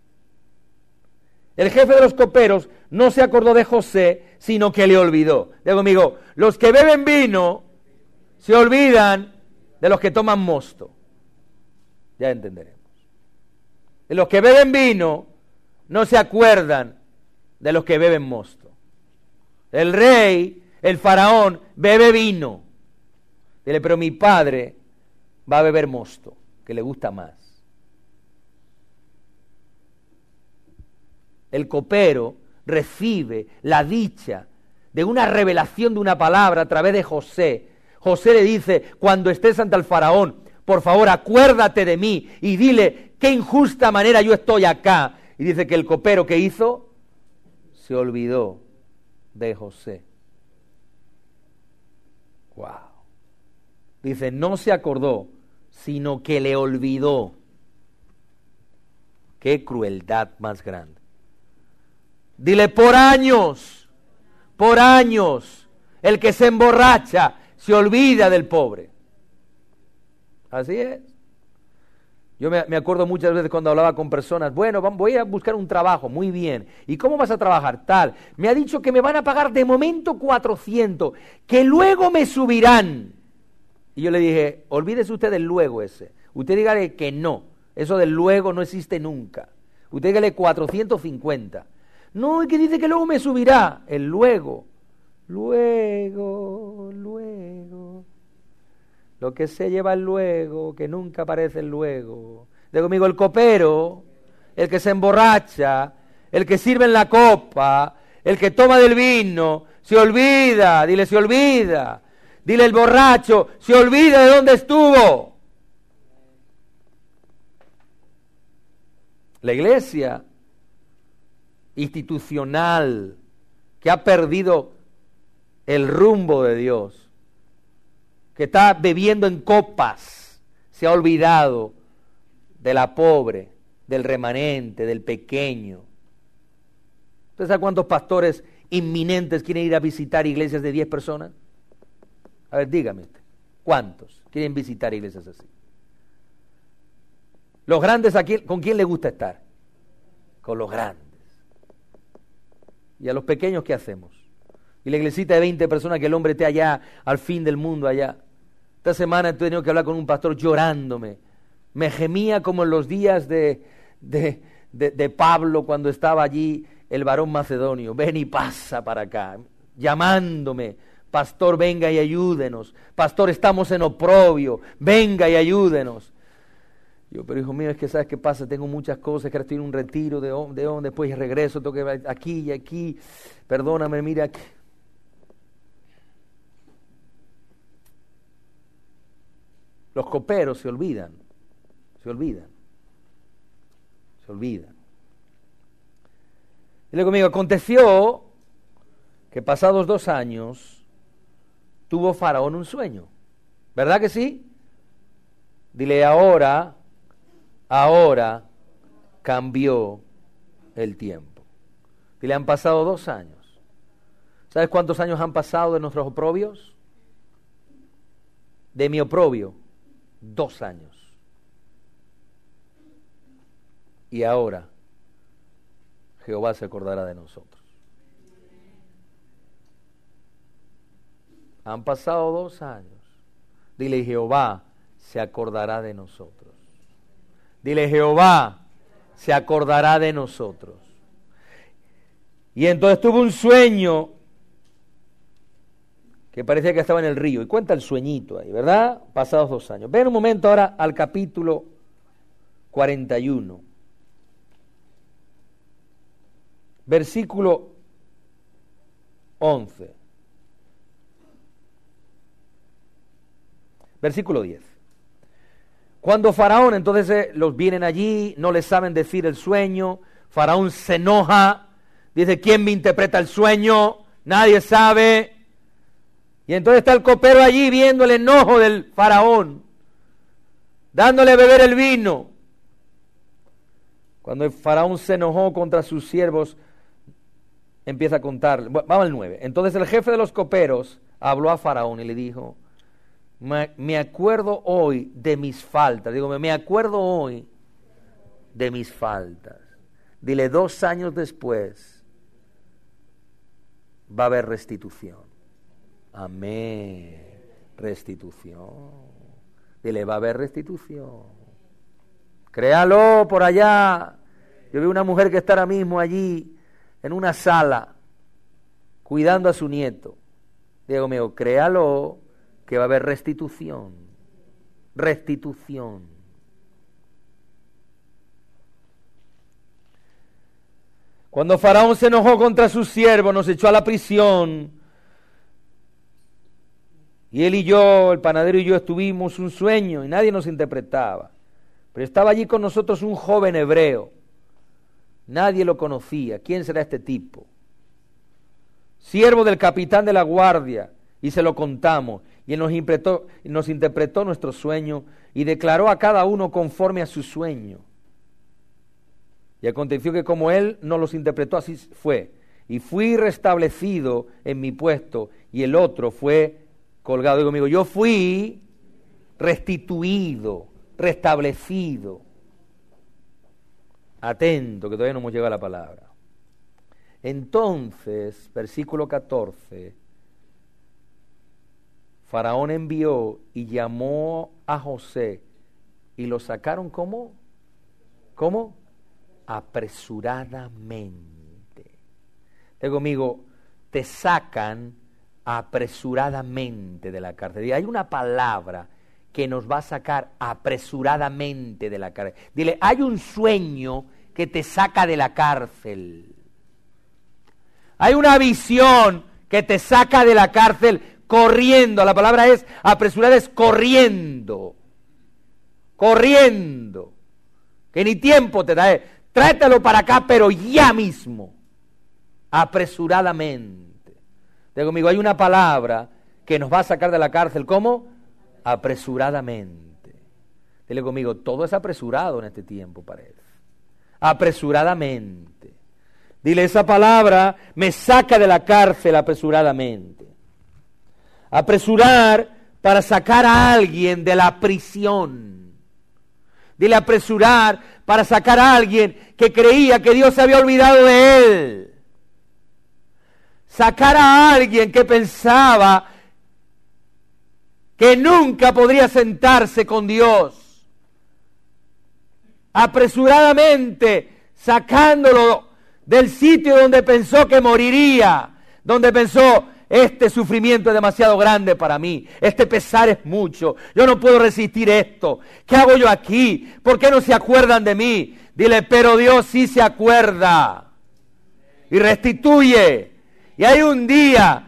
El jefe de los coperos no se acordó de José, sino que le olvidó. Digo conmigo, los que beben vino se olvidan de los que toman mosto. Ya entenderemos. De los que beben vino no se acuerdan de los que beben mosto. El rey, el faraón, bebe vino. Dile, pero mi padre va a beber mosto, que le gusta más. El copero recibe la dicha de una revelación de una palabra a través de José. José le dice, cuando estés ante el faraón, por favor acuérdate de mí y dile qué injusta manera yo estoy acá. Y dice que el copero, ¿qué hizo? Se olvidó de José. Wow. Dice, no se acordó, sino que le olvidó. Qué crueldad más grande. Dile, por años, el que se emborracha se olvida del pobre. Así es. Yo me acuerdo muchas veces cuando hablaba con personas, bueno, voy a buscar un trabajo, muy bien. ¿Y cómo vas a trabajar? Tal. Me ha dicho que me van a pagar de momento 400, que luego me subirán. Y yo le dije, olvídese usted del luego ese. Usted dígale que no. Eso del luego no existe nunca. Usted dígale 450. No, es que dice que luego me subirá. El luego. Luego. Lo que se lleva el luego, que nunca aparece el luego. Digo conmigo, el copero, el que se emborracha, el que sirve en la copa, el que toma del vino, se olvida, dile, se olvida. Dile, el borracho, se olvida de dónde estuvo. La iglesia institucional que ha perdido el rumbo de Dios, que está bebiendo en copas, se ha olvidado de la pobre, del remanente, del pequeño. ¿Usted sabe cuántos pastores inminentes quieren ir a visitar iglesias de 10 personas? A ver, dígame usted, ¿cuántos quieren visitar iglesias así? Los grandes, ¿con quién le gusta estar? Con los grandes. ¿Y a los pequeños qué hacemos? Y la iglesita de 20 personas, que el hombre esté allá, al fin del mundo allá. Esta semana he tenido que hablar con un pastor llorándome. Me gemía como en los días de Pablo, cuando estaba allí el varón macedonio. Ven y pasa para acá, llamándome. Pastor, venga y ayúdenos. Pastor, estamos en oprobio. Venga y ayúdenos. Yo, pero hijo mío, es que ¿sabes qué pasa? Tengo muchas cosas, que ahora estoy en un retiro después regreso, tengo que ir aquí y aquí. Perdóname, mira aquí. Los coperos se olvidan. Dile conmigo, aconteció que pasados 2 años tuvo Faraón un sueño. ¿Verdad que sí? Dile, ahora cambió el tiempo. Dile, han pasado 2 años. ¿Sabes cuántos años han pasado de nuestros oprobios? De mi oprobio, 2 años. Y ahora Jehová se acordará de nosotros. Han pasado 2 años. Dile, Jehová se acordará de nosotros. Dile, Jehová se acordará de nosotros. Y entonces tuvo un sueño que parecía que estaba en el río. Y cuenta el sueñito ahí, ¿verdad? Pasados 2 años. Ven un momento ahora al capítulo 41. Versículo 11. Versículo 10. Cuando Faraón, entonces los vienen allí, no les saben decir el sueño, Faraón se enoja, dice, ¿quién me interpreta el sueño? Nadie sabe. Y entonces está el copero allí viendo el enojo del Faraón, dándole a beber el vino. Cuando el Faraón se enojó contra sus siervos, empieza a contar, vamos al 9. Entonces el jefe de los coperos habló a Faraón y le dijo, me acuerdo hoy de mis faltas. Digo, me acuerdo hoy de mis faltas. Dile, 2 años después va a haber restitución. Amén. Restitución. Dile, va a haber restitución. Créalo por allá. Yo vi una mujer que está ahora mismo allí en una sala cuidando a su nieto. Digo mío, créalo que va a haber restitución. Restitución. Cuando Faraón se enojó contra sus siervos, nos echó a la prisión. Y él y yo, el panadero y yo, estuvimos un sueño y nadie nos interpretaba. Pero estaba allí con nosotros un joven hebreo. Nadie lo conocía. ¿Quién será este tipo? Siervo del capitán de la guardia. Y se lo contamos. Y él nos interpretó nuestro sueño y declaró a cada uno conforme a su sueño. Y aconteció que como él nos los interpretó, así fue. Y fui restablecido en mi puesto y el otro fue colgado. Digo conmigo, yo fui restituido, restablecido. Atento, que todavía no hemos llegado a la palabra. Entonces, versículo 14, Faraón envió y llamó a José y lo sacaron ¿cómo? ¿Cómo? Apresuradamente. Digo conmigo, te sacan apresuradamente de la cárcel. Y hay una palabra que nos va a sacar apresuradamente de la cárcel. Dile, hay un sueño que te saca de la cárcel. Hay una visión que te saca de la cárcel corriendo. La palabra es apresurada, es corriendo. Corriendo. Que ni tiempo te da. Tráetelo para acá, pero ya mismo. Apresuradamente. Digo conmigo, hay una palabra que nos va a sacar de la cárcel. ¿Cómo? Apresuradamente. Dile conmigo, todo es apresurado en este tiempo, parece. Apresuradamente. Dile, esa palabra me saca de la cárcel apresuradamente. Apresurar para sacar a alguien de la prisión. Dile, apresurar para sacar a alguien que creía que Dios se había olvidado de él. Sacar a alguien que pensaba que nunca podría sentarse con Dios. Apresuradamente sacándolo del sitio donde pensó que moriría, donde pensó, este sufrimiento es demasiado grande para mí, este pesar es mucho, yo no puedo resistir esto, ¿qué hago yo aquí? ¿Por qué no se acuerdan de mí? Dile, pero Dios sí se acuerda y restituye. Y hay un día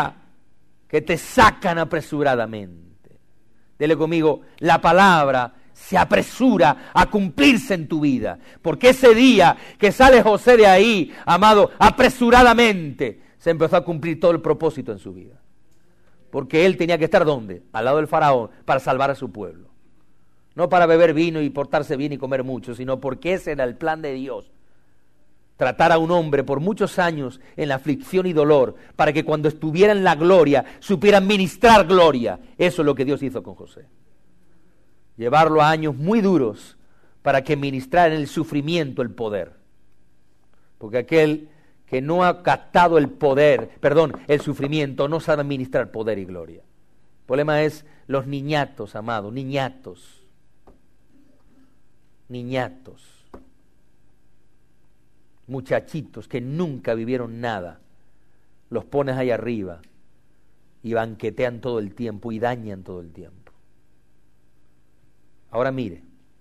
que te sacan apresuradamente. Dile conmigo, la palabra se apresura a cumplirse en tu vida. Porque ese día que sale José de ahí, amado, apresuradamente, se empezó a cumplir todo el propósito en su vida. Porque él tenía que estar ¿dónde? Al lado del faraón para salvar a su pueblo. No para beber vino y portarse bien y comer mucho, sino porque ese era el plan de Dios. Tratar a un hombre por muchos años en la aflicción y dolor, para que cuando estuviera en la gloria, supiera ministrar gloria. Eso es lo que Dios hizo con José. Llevarlo a años muy duros, para que ministrara en el sufrimiento el poder. Porque aquel que no ha captado el sufrimiento, no sabe administrar poder y gloria. El problema es los niñatos, amados, niñatos. Muchachitos que nunca vivieron nada, los pones ahí arriba y banquetean todo el tiempo y dañan todo el tiempo. Ahora mire,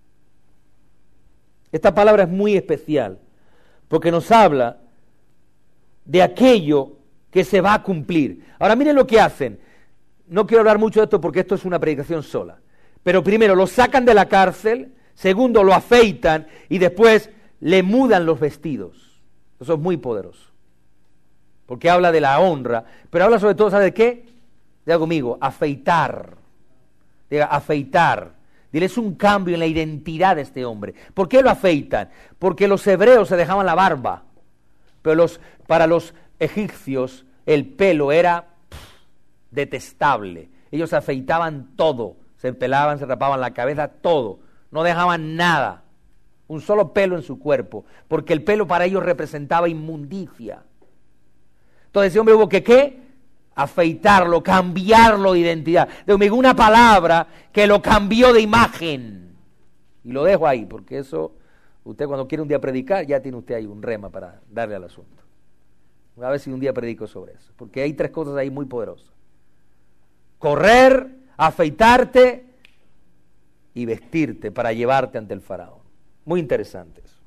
esta palabra es muy especial porque nos habla de aquello que se va a cumplir. Ahora miren lo que hacen. No quiero hablar mucho de esto porque esto es una predicación sola. Pero primero lo sacan de la cárcel, segundo lo afeitan y después le mudan los vestidos. Eso es muy poderoso. Porque habla de la honra, pero habla sobre todo, ¿sabe de qué? Diga conmigo, afeitar. Diga, afeitar. Dile, es un cambio en la identidad de este hombre. ¿Por qué lo afeitan? Porque los hebreos se dejaban la barba, pero para los egipcios el pelo era detestable. Ellos afeitaban todo, se pelaban, se rapaban la cabeza, todo. No dejaban nada, un solo pelo en su cuerpo, porque el pelo para ellos representaba inmundicia. Entonces ese hombre hubo que, ¿qué? Afeitarlo, cambiarlo de identidad. Digo, una palabra que lo cambió de imagen. Y lo dejo ahí, porque eso, usted cuando quiere un día predicar, ya tiene usted ahí un rema para darle al asunto. A ver si un día predico sobre eso, porque hay 3 cosas ahí muy poderosas. Correr, afeitarte y vestirte para llevarte ante el faraón. Muy interesante eso.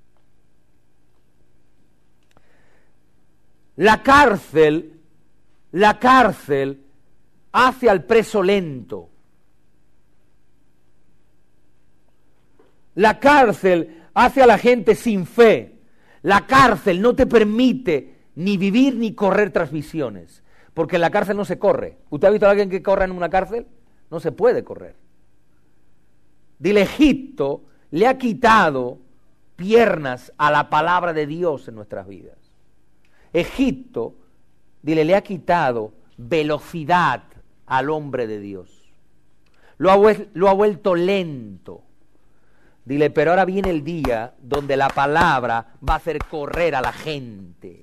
La cárcel hace al preso lento. La cárcel hace a la gente sin fe. La cárcel no te permite ni vivir ni correr transmisiones, porque en la cárcel no se corre. ¿Usted ha visto a alguien que corra en una cárcel? No se puede correr. Dile, Egipto le ha quitado piernas a la palabra de Dios en nuestras vidas. Egipto, dile, le ha quitado velocidad al hombre de Dios. Lo ha vuelto lento. Dile, pero ahora viene el día donde la palabra va a hacer correr a la gente.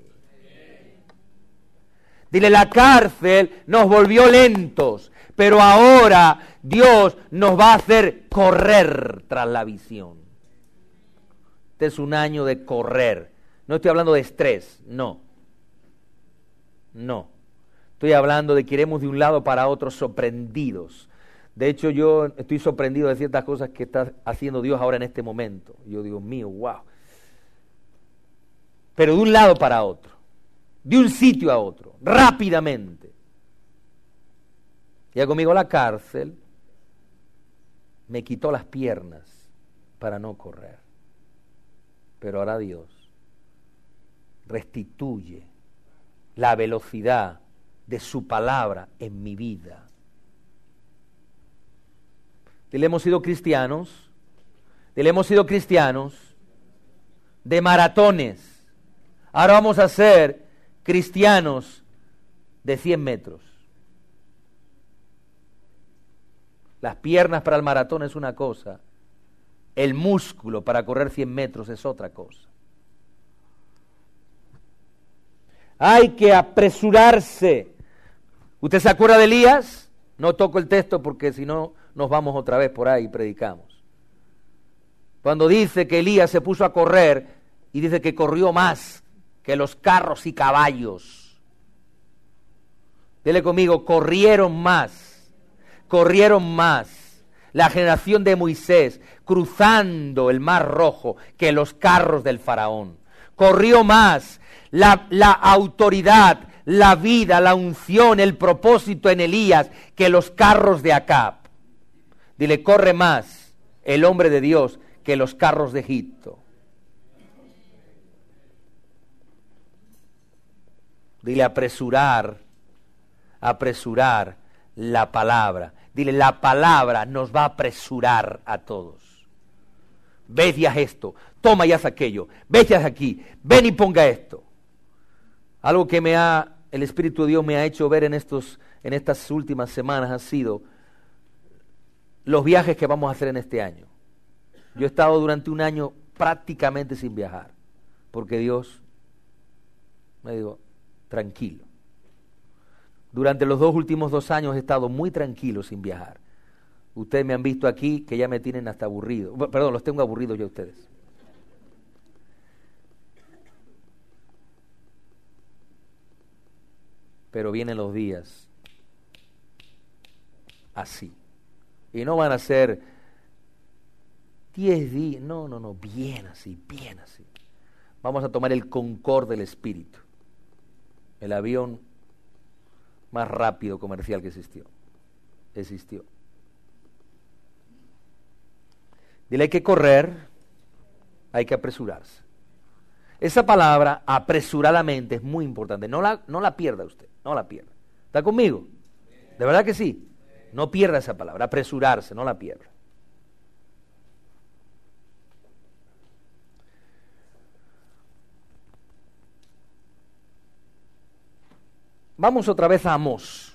Dile, la cárcel nos volvió lentos, pero ahora Dios nos va a hacer correr tras la visión. Este es un año de correr. No estoy hablando de estrés, no. Estoy hablando de que iremos de un lado para otro sorprendidos. De hecho, yo estoy sorprendido de ciertas cosas que está haciendo Dios ahora en este momento. Yo digo, mío, wow. Pero de un lado para otro, de un sitio a otro, rápidamente. Ya conmigo, la cárcel me quitó las piernas para no correr. Pero ahora Dios restituye la velocidad de su palabra en mi vida. Dile, hemos sido cristianos de maratones. Ahora vamos a ser cristianos de 100 metros. Las piernas para el maratón es una cosa, el músculo para correr 100 metros es otra cosa. Hay que apresurarse. ¿Usted se acuerda de Elías? No toco el texto porque si no nos vamos otra vez por ahí y predicamos. Cuando dice que Elías se puso a correr y dice que corrió más que los carros y caballos. Dile conmigo, corrieron más. La generación de Moisés cruzando el Mar Rojo que los carros del faraón. Corrió más la autoridad, la vida, la unción, el propósito en Elías que los carros de Acab. Dile, corre más el hombre de Dios que los carros de Egipto. Dile apresurar la palabra. Dile, la palabra nos va a apresurar a todos. Ve y haz esto, toma y haz aquello, ve y haz aquí, ven y ponga esto. Algo que el Espíritu de Dios me ha hecho ver en estas últimas semanas ha sido los viajes que vamos a hacer en este año. Yo he estado durante un año prácticamente sin viajar, porque Dios me dijo, tranquilo. Durante los últimos 2 años he estado muy tranquilo sin viajar. Ustedes me han visto aquí que ya me tienen hasta aburrido. Perdón, los tengo aburridos ya ustedes. Pero vienen los días así. Y no van a ser 10 días. No, bien así, bien así. Vamos a tomar el Concorde del Espíritu. El avión más rápido comercial que existió. Dile, hay que correr, hay que apresurarse. Esa palabra, apresuradamente, es muy importante. No la pierda usted, no la pierda. ¿Está conmigo? ¿De verdad que sí? No pierda esa palabra, apresurarse, no la pierda. Vamos otra vez a Amós.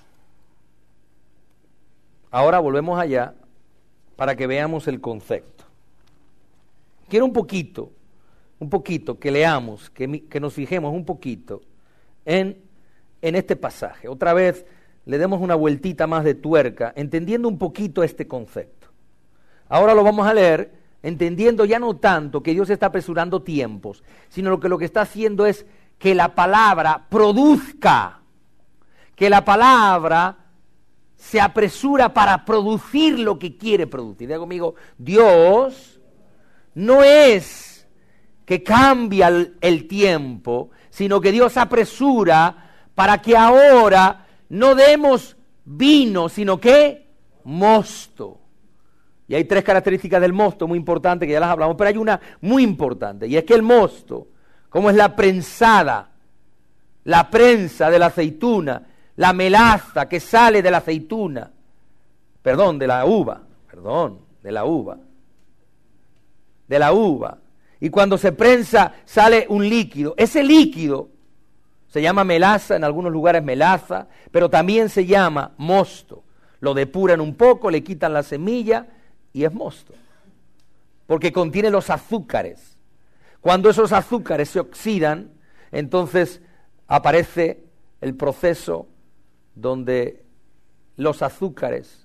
Ahora volvemos allá para que veamos el concepto. Quiero un poquito que leamos, que nos fijemos un poquito en este pasaje. Otra vez le demos una vueltita más de tuerca, entendiendo un poquito este concepto. Ahora lo vamos a leer, entendiendo ya no tanto que Dios está apresurando tiempos, sino lo que está haciendo es que la palabra produzca, que la palabra se apresura para producir lo que quiere producir. Diga conmigo, Dios no es que cambia el tiempo, sino que Dios apresura para que ahora no demos vino, sino que mosto. Y hay 3 características del mosto muy importantes que ya las hablamos, pero hay una muy importante, y es que el mosto, como es la prensada, la prensa de la aceituna, la melaza que sale de la aceituna, de la uva, y cuando se prensa sale un líquido. Ese líquido se llama melaza, en algunos lugares melaza, pero también se llama mosto. Lo depuran un poco, le quitan la semilla y es mosto, porque contiene los azúcares. Cuando esos azúcares se oxidan, entonces aparece el proceso donde los azúcares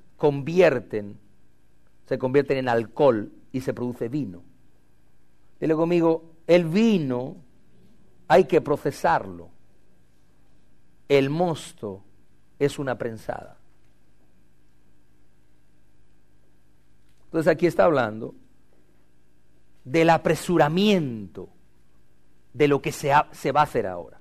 se convierten en alcohol y se produce vino. Dile conmigo, el vino hay que procesarlo. El mosto es una prensada. Entonces aquí está hablando del apresuramiento de lo que se va a hacer ahora.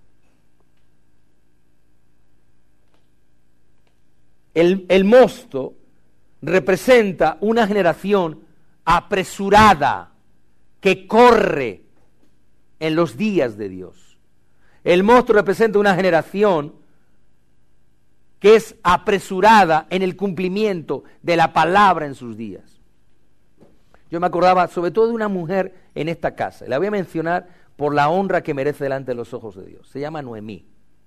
El mosto representa una generación apresurada que corre en los días de Dios. El mosto representa una generación que es apresurada en el cumplimiento de la palabra en sus días. Yo me acordaba sobre todo de una mujer en esta casa, la voy a mencionar por la honra que merece delante de los ojos de Dios. Se llama Noemí.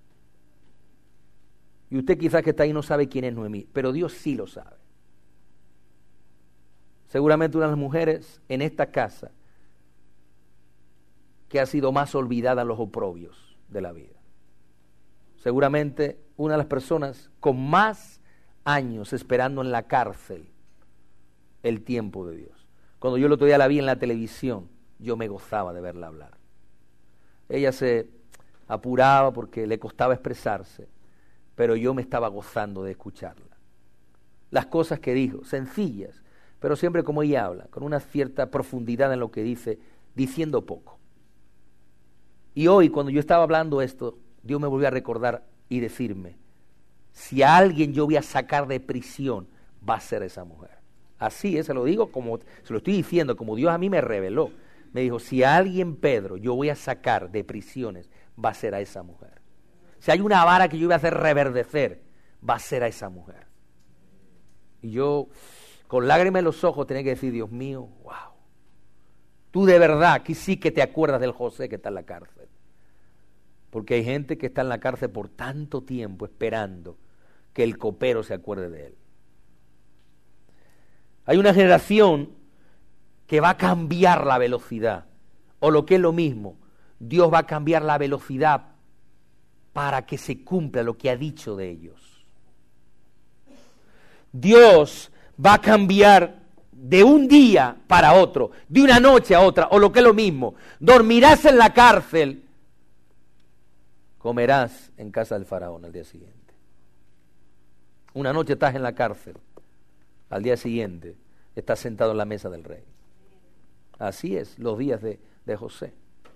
Y usted quizás que está ahí no sabe quién es Noemí, pero Dios sí lo sabe. Seguramente una de las mujeres en esta casa que ha sido más olvidada en los oprobios de la vida. Seguramente una de las personas con más años esperando en la cárcel el tiempo de Dios. Cuando yo el otro día la vi en la televisión, yo me gozaba de verla hablar. Ella se apuraba porque le costaba expresarse, pero yo me estaba gozando de escucharla. Las cosas que dijo, sencillas, pero siempre como ella habla, con una cierta profundidad en lo que dice, diciendo poco. Y hoy, cuando yo estaba hablando esto, Dios me volvió a recordar y decirme, si a alguien yo voy a sacar de prisión, va a ser esa mujer. Así es, se lo digo como, se lo estoy diciendo, como Dios a mí me reveló. Me dijo, si a alguien, Pedro, yo voy a sacar de prisiones, va a ser a esa mujer. Si hay una vara que yo voy a hacer reverdecer, va a ser a esa mujer. Y yo, con lágrimas en los ojos, tenía que decir, Dios mío, wow. Tú de verdad, aquí sí que te acuerdas del José que está en la cárcel. Porque hay gente que está en la cárcel por tanto tiempo esperando que el copero se acuerde de él. Hay una generación que va a cambiar la velocidad, o lo que es lo mismo, Dios va a cambiar la velocidad para que se cumpla lo que ha dicho de ellos. Dios va a cambiar de un día para otro, de una noche a otra, o lo que es lo mismo. Dormirás en la cárcel, comerás en casa del faraón al día siguiente. Una noche estás en la cárcel, al día siguiente estás sentado en la mesa del rey. Así es, los días de José.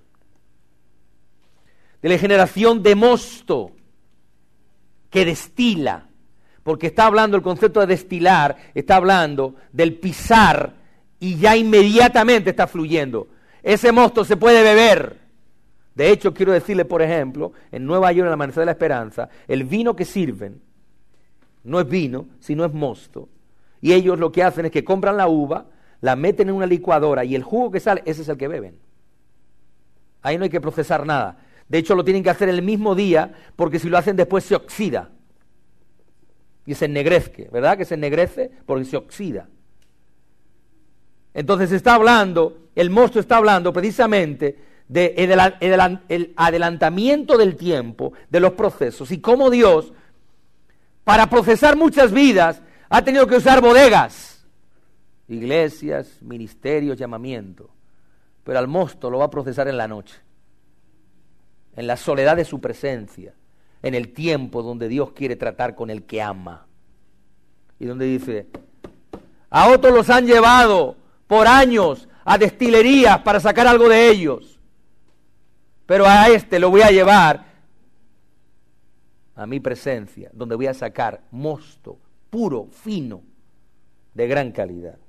De la generación de mosto que destila, porque está hablando el concepto de destilar, está hablando del pisar y ya inmediatamente está fluyendo. Ese mosto se puede beber. De hecho, quiero decirle, por ejemplo, en Nueva York, en el Amanecer de la Esperanza, el vino que sirven no es vino, sino es mosto. Y ellos lo que hacen es que compran la uva, la meten en una licuadora y el jugo que sale, ese es el que beben. Ahí no hay que procesar nada. De hecho, lo tienen que hacer el mismo día, porque si lo hacen después se oxida. Y se ennegrece, ¿verdad? Que se ennegrece porque se oxida. Entonces está hablando, el mosto está hablando precisamente del adelantamiento del tiempo, de los procesos, y cómo Dios, para procesar muchas vidas, ha tenido que usar bodegas, iglesias, ministerios, llamamiento, pero al mosto lo va a procesar en la noche, en la soledad de su presencia, en el tiempo donde Dios quiere tratar con el que ama, y donde dice, a otros los han llevado por años a destilerías para sacar algo de ellos, pero a este lo voy a llevar a mi presencia, donde voy a sacar mosto puro, fino, de gran calidad.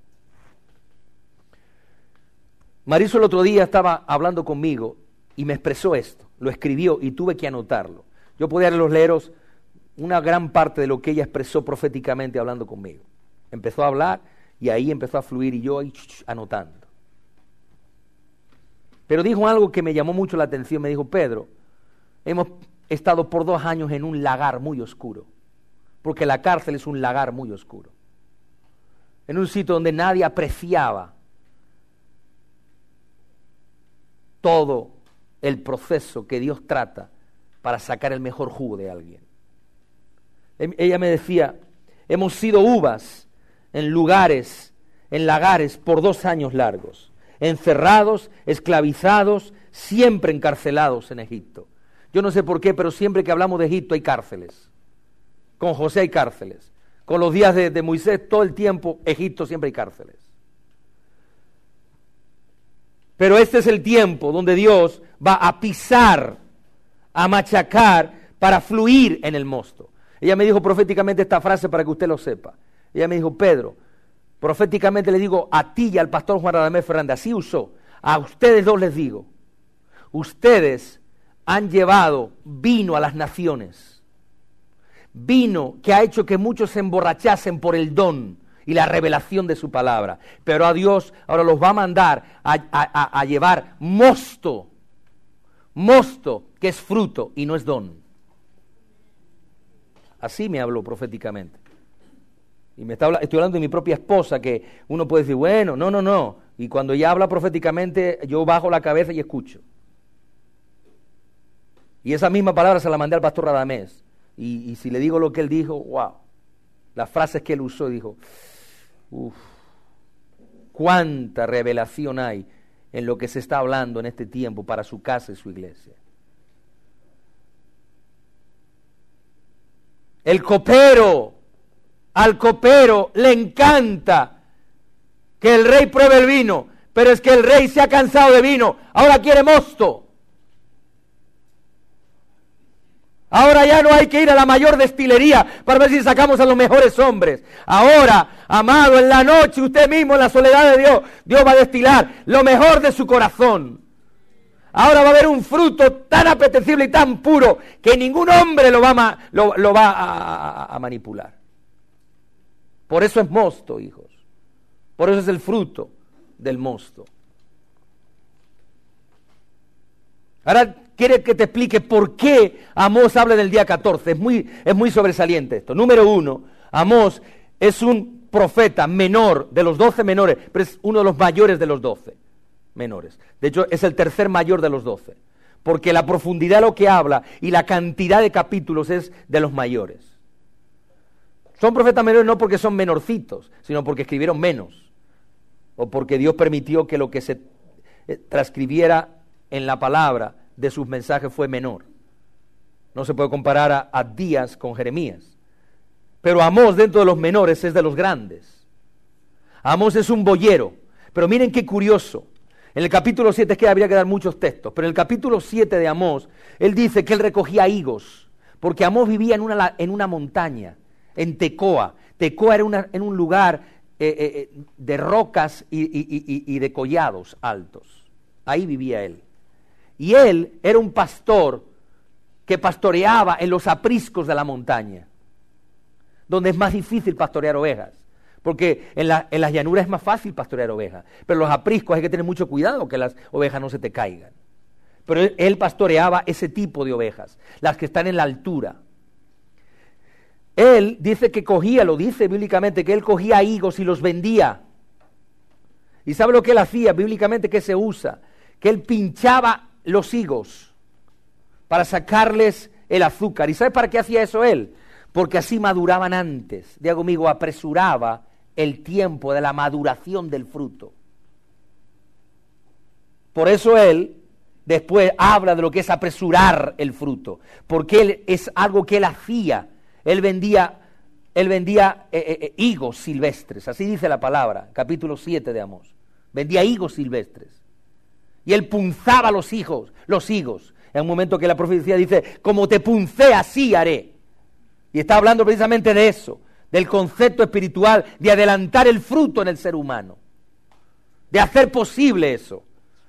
Marisol el otro día estaba hablando conmigo y me expresó esto, lo escribió y tuve que anotarlo. Yo podía leeros una gran parte de lo que ella expresó proféticamente hablando conmigo. Empezó a hablar y ahí empezó a fluir y yo ahí anotando. Pero dijo algo que me llamó mucho la atención, me dijo, Pedro, hemos estado por 2 años en un lagar muy oscuro, porque la cárcel es un lagar muy oscuro, en un sitio donde nadie apreciaba todo el proceso que Dios trata para sacar el mejor jugo de alguien. Ella me decía, hemos sido uvas en lugares, en lagares por 2 años largos, encerrados, esclavizados, siempre encarcelados en Egipto. Yo no sé por qué, pero siempre que hablamos de Egipto hay cárceles. Con José hay cárceles. Con los días de Moisés, todo el tiempo, Egipto siempre hay cárceles. Pero este es el tiempo donde Dios va a pisar, a machacar, para fluir en el mosto. Ella me dijo proféticamente esta frase para que usted lo sepa. Ella me dijo, Pedro, proféticamente le digo a ti y al pastor Juan Radamés Fernández, así usó, a ustedes dos les digo, ustedes han llevado vino a las naciones, vino que ha hecho que muchos se emborrachasen por el don y la revelación de su palabra, pero a Dios ahora los va a mandar a llevar mosto, que es fruto y no es don. Así me habló proféticamente. Y estoy hablando de mi propia esposa, que uno puede decir, bueno, no. Y cuando ella habla proféticamente, yo bajo la cabeza y escucho. Y esa misma palabra se la mandé al pastor Radamés. Y si le digo lo que él dijo, wow. Las frases que él usó, dijo, cuánta revelación hay en lo que se está hablando en este tiempo para su casa y su iglesia. El copero, al copero le encanta que el rey pruebe el vino, pero es que el rey se ha cansado de vino, ahora quiere mosto. Ahora ya no hay que ir a la mayor destilería para ver si sacamos a los mejores hombres. Ahora Amado, en la noche, usted mismo, en la soledad de Dios, Dios va a destilar lo mejor de su corazón. Ahora va a haber un fruto tan apetecible y tan puro que ningún hombre lo va a manipular. Por eso es mosto, hijos. Por eso es el fruto del mosto. Ahora quiere que te explique por qué Amós habla del día 14. Es muy sobresaliente esto. Número 1, Amós es un profeta menor de los 12 menores, pero es uno de los mayores de los 12 menores. De hecho, es el tercer mayor de los 12, porque la profundidad de lo que habla y la cantidad de capítulos es de los mayores. Son profetas menores no porque son menorcitos, sino porque escribieron menos, o porque Dios permitió que lo que se transcribiera en la palabra de sus mensajes fue menor. No se puede comparar a Abdías con Jeremías. Pero Amós, dentro de los menores, es de los grandes. Amós es un boyero. Pero miren qué curioso. En el capítulo 7, es que habría que dar muchos textos, pero en el capítulo 7 de Amós, él dice que él recogía higos, porque Amós vivía en una montaña, en Tecoa. Tecoa era en un lugar de rocas y de collados altos. Ahí vivía él. Y él era un pastor que pastoreaba en los apriscos de la montaña, donde es más difícil pastorear ovejas, porque en las llanuras es más fácil pastorear ovejas, pero los apriscos hay que tener mucho cuidado que las ovejas no se te caigan. Pero él pastoreaba ese tipo de ovejas, las que están en la altura. Él dice que lo dice bíblicamente, que él cogía higos y los vendía. ¿Y sabe lo que él hacía bíblicamente? Que se usa, que él pinchaba los higos para sacarles el azúcar. ¿Y sabe para qué hacía eso él? Porque así maduraban antes. Diga conmigo, apresuraba el tiempo de la maduración del fruto. Por eso él después habla de lo que es apresurar el fruto, porque es algo que él hacía. Él vendía higos silvestres, así dice la palabra, capítulo 7 de Amós. Vendía higos silvestres. Y él punzaba los higos. En un momento que la profecía dice, como te puncé, así haré. Y está hablando precisamente de eso, del concepto espiritual de adelantar el fruto en el ser humano, de hacer posible eso.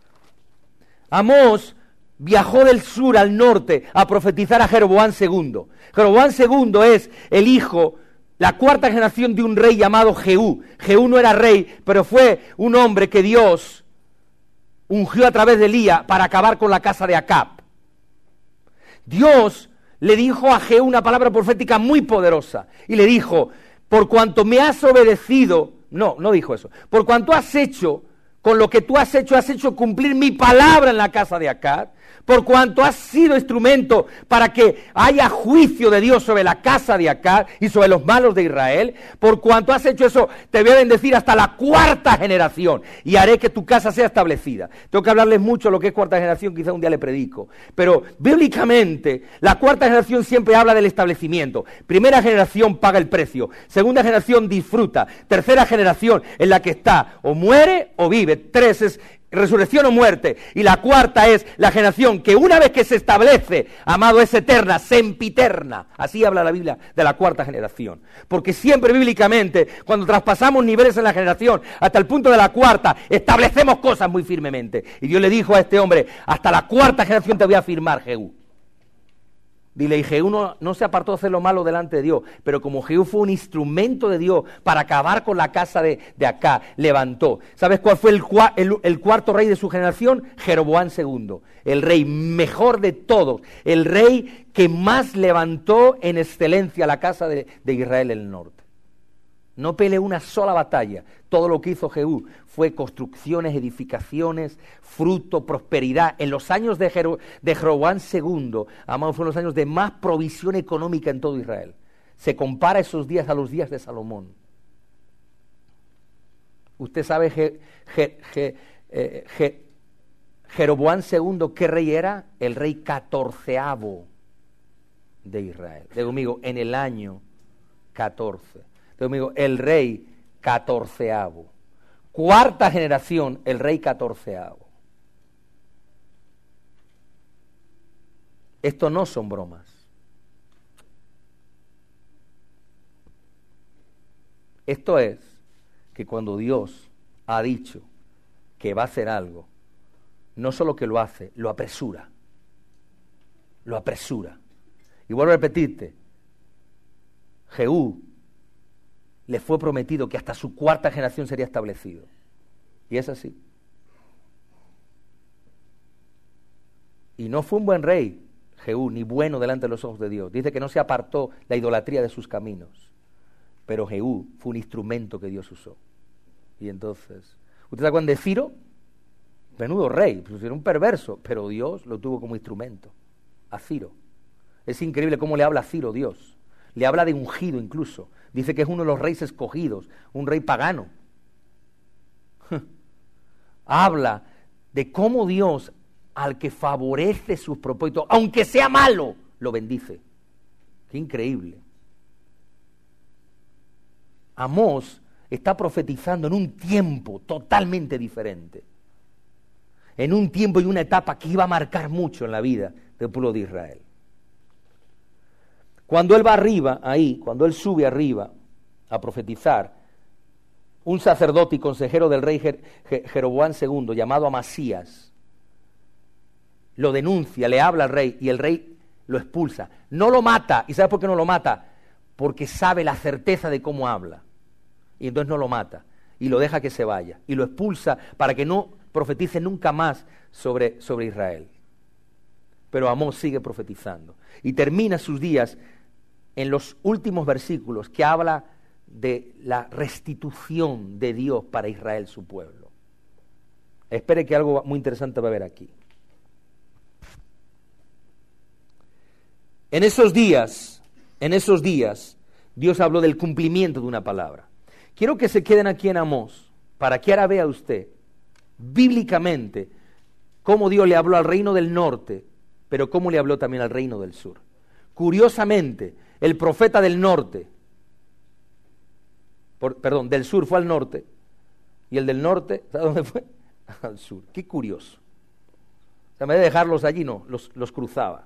Amós viajó del sur al norte a profetizar a Jeroboam II. Jeroboam II es el hijo, la cuarta generación de un rey llamado Jehú. Jehú no era rey, pero fue un hombre que Dios ungió a través de Elías para acabar con la casa de Acab. Dios le dijo a Jehú una palabra profética muy poderosa, y le dijo, por cuanto me has obedecido, no dijo eso, por cuanto has hecho, con lo que tú has hecho cumplir mi palabra en la casa de Acab, por cuanto has sido instrumento para que haya juicio de Dios sobre la casa de Acab y sobre los malos de Israel, por cuanto has hecho eso, te voy a bendecir hasta la cuarta generación y haré que tu casa sea establecida. Tengo que hablarles mucho de lo que es cuarta generación, quizá un día le predico, pero bíblicamente la cuarta generación siempre habla del establecimiento. Primera generación paga el precio, segunda generación disfruta, tercera generación en la que está o muere o vive, 3 es resurrección o muerte, y la cuarta es la generación que una vez que se establece, amado, es eterna, sempiterna. Así habla la Biblia de la cuarta generación, porque siempre bíblicamente cuando traspasamos niveles en la generación hasta el punto de la cuarta, establecemos cosas muy firmemente. Y Dios le dijo a este hombre, hasta la cuarta generación te voy a firmar, Jehú. Dile, y Jehú no se apartó de hacer lo malo delante de Dios, pero como Jehú fue un instrumento de Dios para acabar con la casa de Acab, levantó. ¿Sabes cuál fue el cuarto rey de su generación? Jeroboam II, el rey mejor de todos, el rey que más levantó en excelencia la casa de Israel en el norte. No peleó una sola batalla. Todo lo que hizo Jehú fue construcciones, edificaciones, fruto, prosperidad. En los años de Jeroboam II, amados, fueron los años de más provisión económica en todo Israel. Se compara esos días a los días de Salomón. Usted sabe Jeroboam II, ¿qué rey era? El rey 14º de Israel. Digo conmigo, en el año 14. Conmigo, el rey 14º. Cuarta generación, el rey 14º. Esto no son bromas. Esto es que cuando Dios ha dicho que va a hacer algo, no solo que lo hace, lo apresura. Lo apresura. Y vuelvo a repetirte, Jehú le fue prometido que hasta su 4ª generación sería establecido. Y es así. Y no fue un buen rey, Jehú, ni bueno delante de los ojos de Dios. Dice que no se apartó la idolatría de sus caminos. Pero Jehú fue un instrumento que Dios usó. Y entonces, ¿usted se acuerdan de Ciro? Menudo rey, pues era un perverso, pero Dios lo tuvo como instrumento, a Ciro. Es increíble cómo le habla a Ciro Dios. Le habla de ungido incluso. Dice que es uno de los reyes escogidos, un rey pagano. Habla de cómo Dios, al que favorece sus propósitos, aunque sea malo, lo bendice. Qué increíble. Amós está profetizando en un tiempo totalmente diferente. En un tiempo y una etapa que iba a marcar mucho en la vida del pueblo de Israel. Cuando él va arriba, ahí, cuando él sube arriba a profetizar, un sacerdote y consejero del rey Jeroboam II, llamado Amasías, lo denuncia, le habla al rey, y el rey lo expulsa. No lo mata, ¿y sabe por qué no lo mata? Porque sabe la certeza de cómo habla. Y entonces no lo mata, y lo deja que se vaya, y lo expulsa para que no profetice nunca más sobre Israel. Pero Amós sigue profetizando, y termina sus días en los últimos versículos que habla de la restitución de Dios para Israel, su pueblo. Espere que algo muy interesante va a haber aquí. En esos días, Dios habló del cumplimiento de una palabra. Quiero que se queden aquí en Amós, para que ahora vea usted, bíblicamente, cómo Dios le habló al reino del norte, pero cómo le habló también al reino del sur. Curiosamente, el profeta del norte, del sur fue al norte, y el del norte, ¿sabe dónde fue? Al sur. Qué curioso. O sea, en vez de dejarlos allí, no, los cruzaba.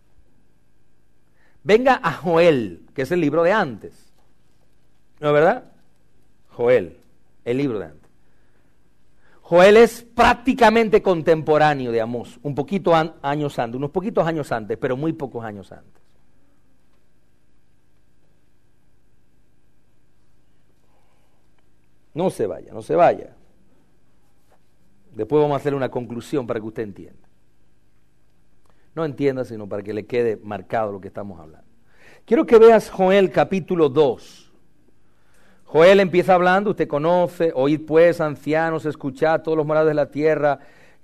Venga a Joel, que es el libro de antes. ¿No es verdad? Joel, el libro de antes. Joel es prácticamente contemporáneo de Amós, un poquito años antes, unos poquitos años antes, pero muy pocos años antes. No se vaya, no se vaya. Después vamos a hacer una conclusión para que usted entienda. No entienda, sino para que le quede marcado lo que estamos hablando. Quiero que veas Joel capítulo 2. Joel empieza hablando, usted conoce, oíd pues, ancianos, escuchad todos los moradores de la tierra,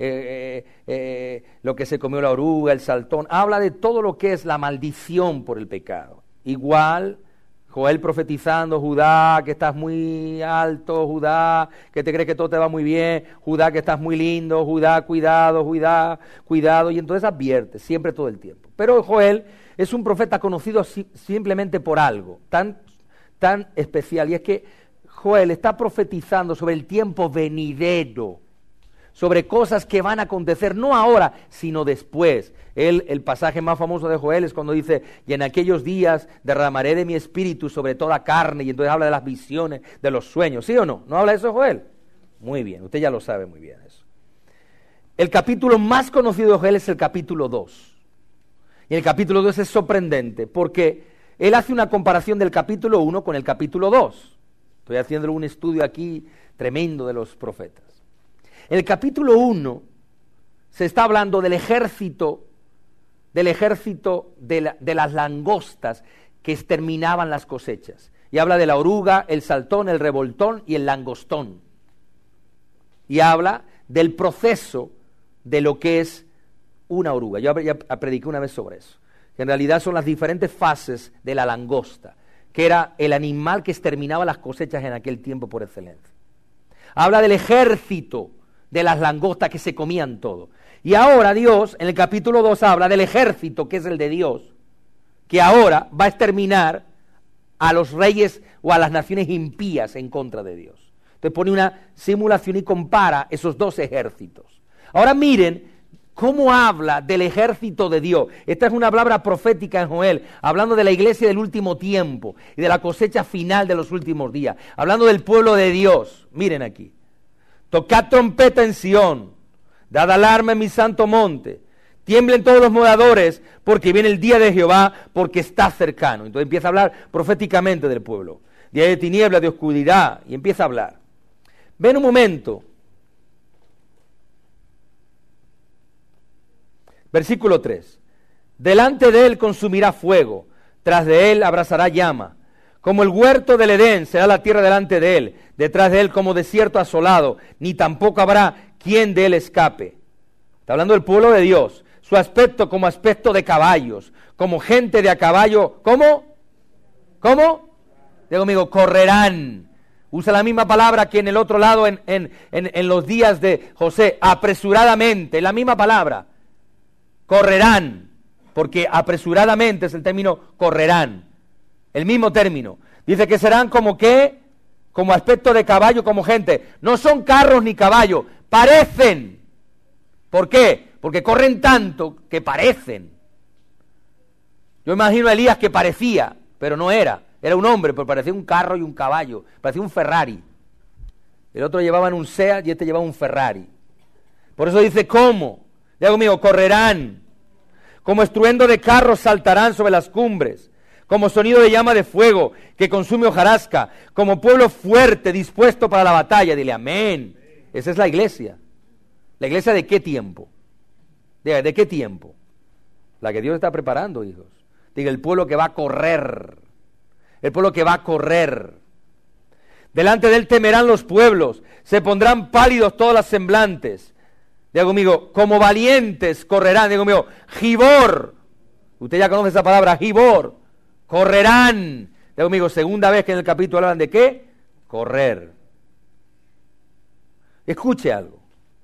lo que se comió la oruga, el saltón. Habla de todo lo que es la maldición por el pecado. Igual, Joel profetizando, Judá, que estás muy alto, Judá, que te crees que todo te va muy bien, Judá, que estás muy lindo, Judá, cuidado, Judá, cuidado, y entonces advierte, siempre todo el tiempo. Pero Joel es un profeta conocido simplemente por algo tan especial, y es que Joel está profetizando sobre el tiempo venidero, sobre cosas que van a acontecer no ahora, sino después. El pasaje más famoso de Joel es cuando dice, y en aquellos días derramaré de mi espíritu sobre toda carne, y entonces habla de las visiones, de los sueños, ¿sí o no? ¿No habla de eso Joel? Muy bien, usted ya lo sabe muy bien eso. El capítulo más conocido de Joel es el capítulo 2. Y el capítulo 2 es sorprendente, porque él hace una comparación del capítulo 1 con el capítulo 2. Estoy haciendo un estudio aquí tremendo de los profetas. En el capítulo 1 se está hablando del ejército de las langostas que exterminaban las cosechas. Y habla de la oruga, el saltón, el revoltón y el langostón. Y habla del proceso de lo que es una oruga. Yo ya prediqué una vez sobre eso. Que en realidad son las diferentes fases de la langosta, que era el animal que exterminaba las cosechas en aquel tiempo por excelencia. Habla del ejército de las langostas que se comían todo. Y ahora Dios, en el capítulo 2, habla del ejército que es el de Dios, que ahora va a exterminar a los reyes o a las naciones impías en contra de Dios. Entonces pone una simulación y compara esos dos ejércitos. Ahora miren ¿Cómo habla del ejército de Dios? Esta es una palabra profética en Joel, hablando de la iglesia del último tiempo y de la cosecha final de los últimos días, hablando del pueblo de Dios. Miren aquí. Tocad trompeta en Sión, dad alarma en mi santo monte, tiemblen todos los moradores, porque viene el día de Jehová, porque está cercano. Entonces empieza a hablar proféticamente del pueblo. Día de tinieblas, de oscuridad, y empieza a hablar. Ven un momento. Versículo 3. Delante de él consumirá fuego, tras de él abrazará llama. Como el huerto del Edén será la tierra delante de él, detrás de él como desierto asolado, ni tampoco habrá quien de él escape. Está hablando del pueblo de Dios. Su aspecto como aspecto de caballos, como gente de a caballo. ¿Cómo? ¿Cómo? Digo conmigo, correrán. Usa la misma palabra que en el otro lado en los días de José, apresuradamente, la misma palabra. Correrán, porque apresuradamente es el término correrán, el mismo término. Dice que serán como qué, como aspecto de caballo, como gente. No son carros ni caballos, parecen. ¿Por qué? Porque corren tanto que parecen. Yo imagino a Elías que parecía, pero no era. Era un hombre, pero parecía un carro y un caballo, parecía un Ferrari. El otro llevaba un Seat y este llevaba un Ferrari. Por eso dice, ¿cómo? Diga conmigo, correrán. Como estruendo de carros saltarán sobre las cumbres. Como sonido de llama de fuego que consume hojarasca. Como pueblo fuerte dispuesto para la batalla. Dile amén. Esa es la iglesia. ¿La iglesia de qué tiempo? Diga, ¿de qué tiempo? La que Dios está preparando, hijos. Diga, el pueblo que va a correr. El pueblo que va a correr. Delante de él temerán los pueblos. Se pondrán pálidos todas las semblantes. Diga conmigo, como valientes correrán. Diga conmigo, Gibor. Usted ya conoce esa palabra, Gibor. Correrán. Diga conmigo, segunda vez que en el capítulo hablan de qué. Correr. Escuche algo.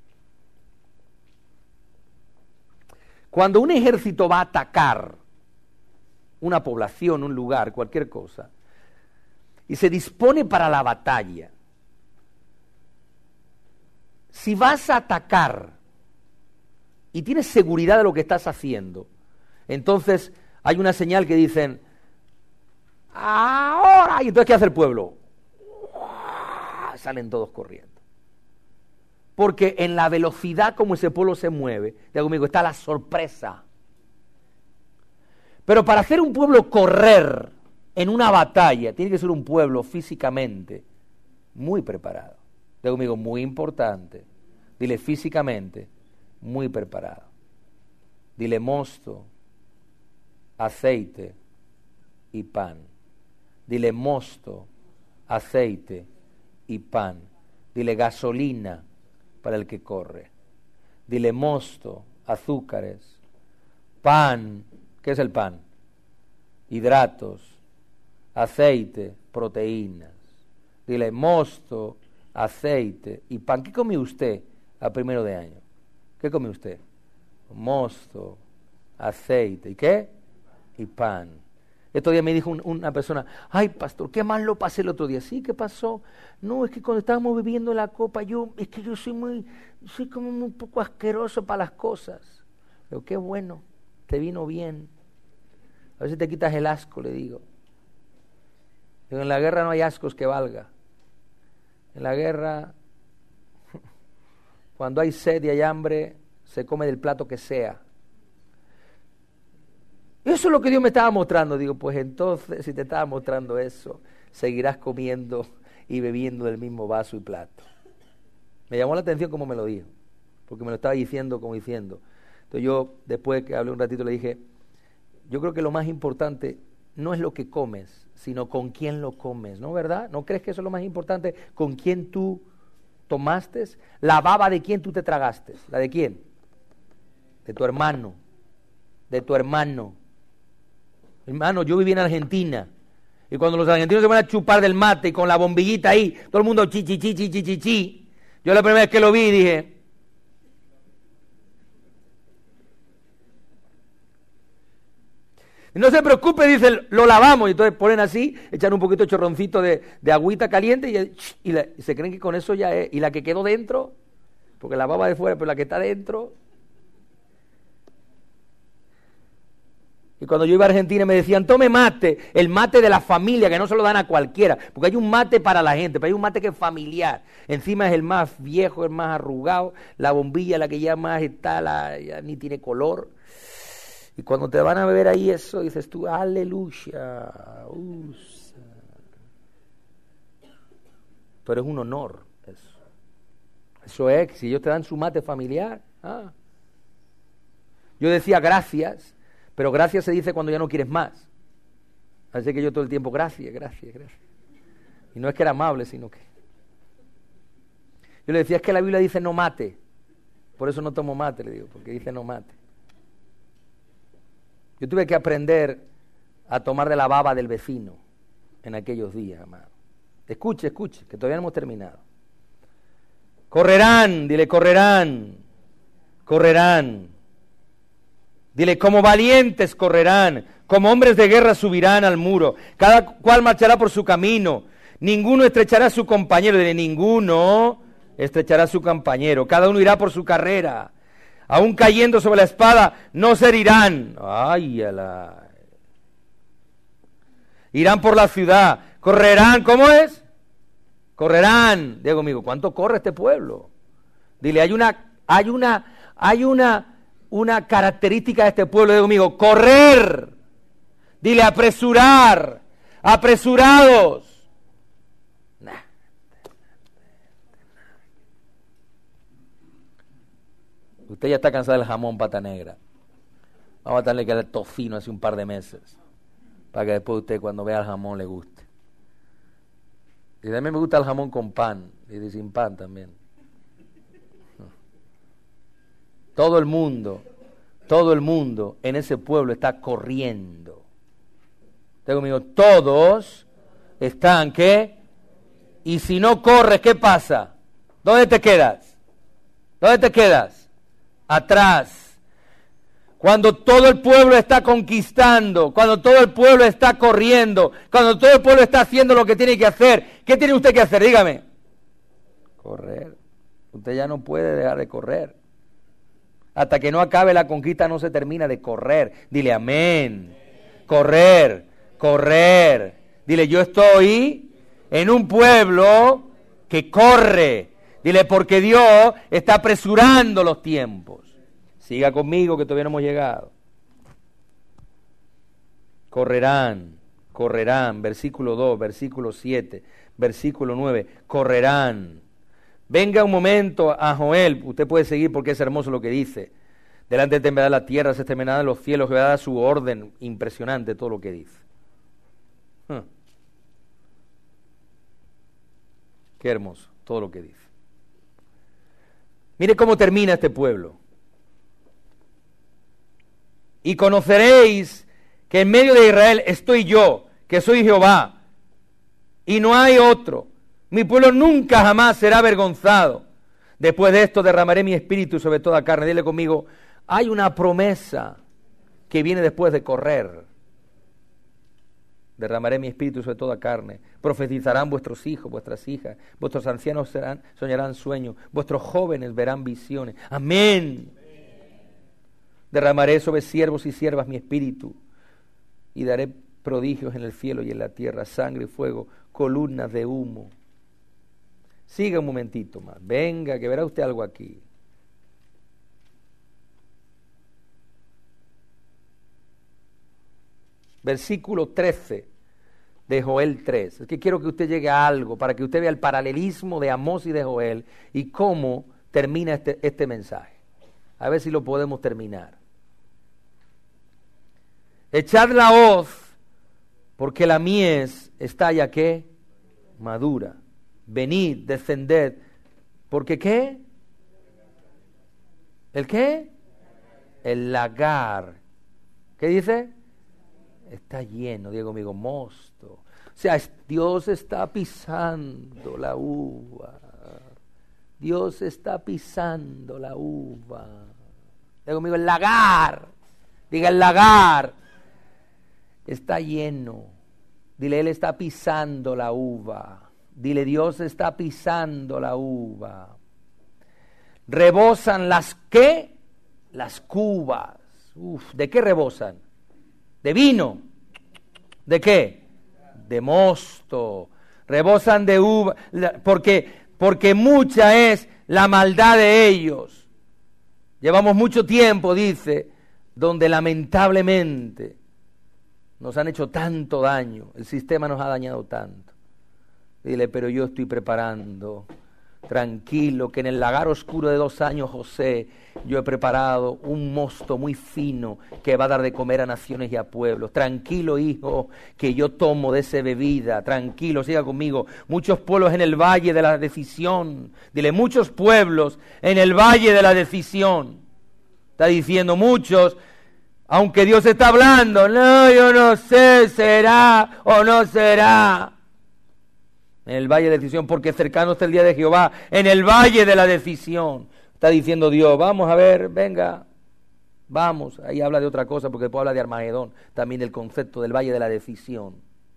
Cuando un ejército va a atacar una población, un lugar, cualquier cosa, y se dispone para la batalla, si vas a atacar y tienes seguridad de lo que estás haciendo, entonces hay una señal que dicen, ahora, y entonces ¿qué hace el pueblo? Salen todos corriendo. Porque en la velocidad como ese pueblo se mueve, digo conmigo, está la sorpresa. Pero para hacer un pueblo correr en una batalla, tiene que ser un pueblo físicamente muy preparado. Digo conmigo, muy importante. Dile físicamente, muy preparado. Dile mosto, aceite y pan. Dile mosto, aceite y pan. Dile gasolina para el que corre. Dile mosto, azúcares, pan. ¿Qué es el pan? Hidratos, aceite, proteínas. Dile mosto, aceite y pan. ¿Qué comió usted a primero de año? ¿Qué comió usted? Mosto, aceite. ¿Y qué? Y pan. Estos días me dijo una persona, ay pastor, qué mal lo pasé el otro día. ¿Sí? ¿Qué pasó? No, es que cuando estábamos bebiendo la copa, yo soy como un poco asqueroso para las cosas. Pero qué bueno, te vino bien. A ver si te quitas el asco, le digo. En la guerra no hay ascos que valga. En la guerra, cuando hay sed y hay hambre, se come del plato que sea. Eso es lo que Dios me estaba mostrando. Digo, pues entonces, si te estaba mostrando eso, seguirás comiendo y bebiendo del mismo vaso y plato. Me llamó la atención cómo me lo dijo, porque me lo estaba diciendo como diciendo. Entonces yo, después que hablé un ratito, le dije, yo creo que lo más importante no es lo que comes, sino con quién lo comes, ¿no? ¿Verdad? ¿No crees que eso es lo más importante? ¿Con quién tú tomaste? La baba de quién tú te tragaste. ¿La de quién? De tu hermano. De tu hermano. Hermano, yo viví en Argentina. Y cuando los argentinos se van a chupar del mate y con la bombillita ahí, todo el mundo chi, chi, chi, chi, chi, chi, chi. Yo la primera vez que lo vi dije, no se preocupe, dice, lo lavamos. Y entonces ponen así, echan un poquito de chorroncito de agüita caliente y se creen que con eso ya es. Y la que quedó dentro, porque la baba de fuera, pero la que está dentro, Y cuando yo iba a Argentina me decían, tome mate, el mate de la familia, que no se lo dan a cualquiera, porque hay un mate para la gente, pero hay un mate que es familiar. Encima es el más viejo, el más arrugado, la bombilla, la que ya más está, ya ni tiene color. Y cuando te van a beber ahí eso, dices tú, aleluya. Pero es un honor eso. Eso es, si ellos te dan su mate familiar. Yo decía gracias, pero gracias se dice cuando ya no quieres más. Así que yo todo el tiempo, gracias. Y no es que era amable, sino que... Yo le decía, es que la Biblia dice no mate. Por eso no tomo mate, le digo, porque dice no mate. Yo tuve que aprender a tomar de la baba del vecino en aquellos días, amado. Escuche, que todavía no hemos terminado. Correrán, dile, correrán. Dile, como valientes correrán, como hombres de guerra subirán al muro. Cada cual marchará por su camino. Ninguno estrechará a su compañero. Dile, ninguno estrechará a su compañero. Cada uno irá por su carrera. Aún cayendo sobre la espada, no se herirán. Irán por la ciudad. Correrán, ¿cómo es? Correrán. Digo conmigo, ¿cuánto corre este pueblo? Dile, hay una característica de este pueblo, digo conmigo, correr. Dile, apresurar. Apresurados. Usted ya está cansado del jamón pata negra. Vamos a darle que el tocino hace un par de meses, para que después usted cuando vea el jamón le guste. Y a mí me gusta el jamón con pan, y sin pan también. Todo el mundo en ese pueblo está corriendo. Usted conmigo, todos están, ¿qué? Y si no corres, ¿qué pasa? ¿Dónde te quedas? Atrás. Cuando todo el pueblo está conquistando, cuando todo el pueblo está corriendo, cuando todo el pueblo está haciendo lo que tiene que hacer, ¿qué tiene usted que hacer? Dígame. Correr. Usted ya no puede dejar de correr. Hasta que no acabe la conquista no se termina de correr. Dile amén. Correr. Dile, yo estoy en un pueblo que corre. Dile, porque Dios está apresurando los tiempos. Siga conmigo que todavía no hemos llegado. Correrán, versículo 2, versículo 7, versículo 9, correrán. Venga un momento a Joel, usted puede seguir porque es hermoso lo que dice. Delante de temblará la tierra, se estremecerán los cielos, que va a dar su orden. Impresionante todo lo que dice. Qué hermoso todo lo que dice. Mire cómo termina este pueblo. Y conoceréis que en medio de Israel estoy yo, que soy Jehová, y no hay otro. Mi pueblo nunca jamás será avergonzado. Después de esto derramaré mi espíritu sobre toda carne. Dile conmigo, hay una promesa que viene después de correr. Derramaré mi espíritu sobre toda carne. Profetizarán vuestros hijos, vuestras hijas. Vuestros ancianos soñarán sueños. Vuestros jóvenes verán visiones. Amén. Derramaré sobre siervos y siervas mi espíritu. Y daré prodigios en el cielo y en la tierra. Sangre y fuego, columnas de humo. Siga un momentito más. Venga, que verá usted algo aquí. Versículo 13 de Joel 3. Es que quiero que usted llegue a algo para que usted vea el paralelismo de Amós y de Joel y cómo termina este mensaje. A ver si lo podemos terminar. Echad la hoz, porque la mies está ya ¿qué? Madura. Venid, descended, porque ¿qué? ¿El qué? El lagar. ¿Qué dice? Está lleno, digo conmigo, mosto. O sea, Dios está pisando la uva. Dios está pisando la uva. Digo conmigo, el lagar. Diga, el lagar está lleno. Dile, Él está pisando la uva. Dile, Dios está pisando la uva. Rebosan las ¿qué? Las cubas. ¿De qué rebosan? de vino. ¿De qué? De mosto. Rebosan de uva, porque mucha es la maldad de ellos. Llevamos mucho tiempo, dice, donde lamentablemente nos han hecho tanto daño, el sistema nos ha dañado tanto. Dile, pero yo estoy preparando, tranquilo, que en el lagar oscuro de 2 años, José, yo he preparado un mosto muy fino que va a dar de comer a naciones y a pueblos. Tranquilo, hijo, que yo tomo de esa bebida. Tranquilo, siga conmigo. Muchos pueblos en el valle de la decisión. Dile, muchos pueblos en el valle de la decisión. Está diciendo muchos, aunque Dios está hablando. No, yo no sé, será o no será. En el valle de la decisión, porque cercano está el día de Jehová, en el valle de la decisión. Está diciendo Dios, vamos a ver, venga, vamos. Ahí habla de otra cosa, porque después habla de Armagedón, también el concepto del valle de la decisión.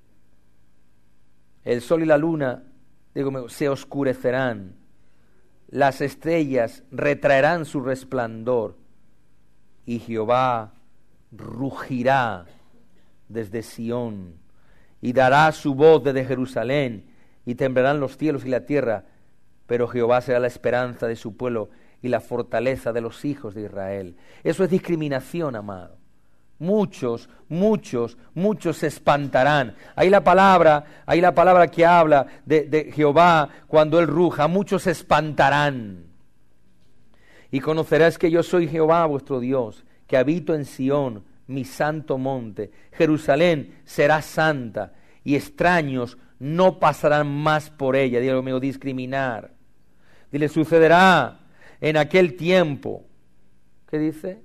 El sol y la luna, digo, se oscurecerán, las estrellas retraerán su resplandor, y Jehová rugirá desde Sión, y dará su voz desde Jerusalén, y temblarán los cielos y la tierra, pero Jehová será la esperanza de su pueblo y la fortaleza de los hijos de Israel. Eso es discriminación, amado. Muchos se espantarán. Ahí la palabra que habla de Jehová cuando Él ruja, muchos se espantarán. Y conocerás que yo soy Jehová vuestro Dios, que habito en Sión, mi santo monte. Jerusalén será santa, y extraños no pasarán más por ella. Dígalo conmigo, discriminar. Dile, sucederá en aquel tiempo. ¿Qué dice?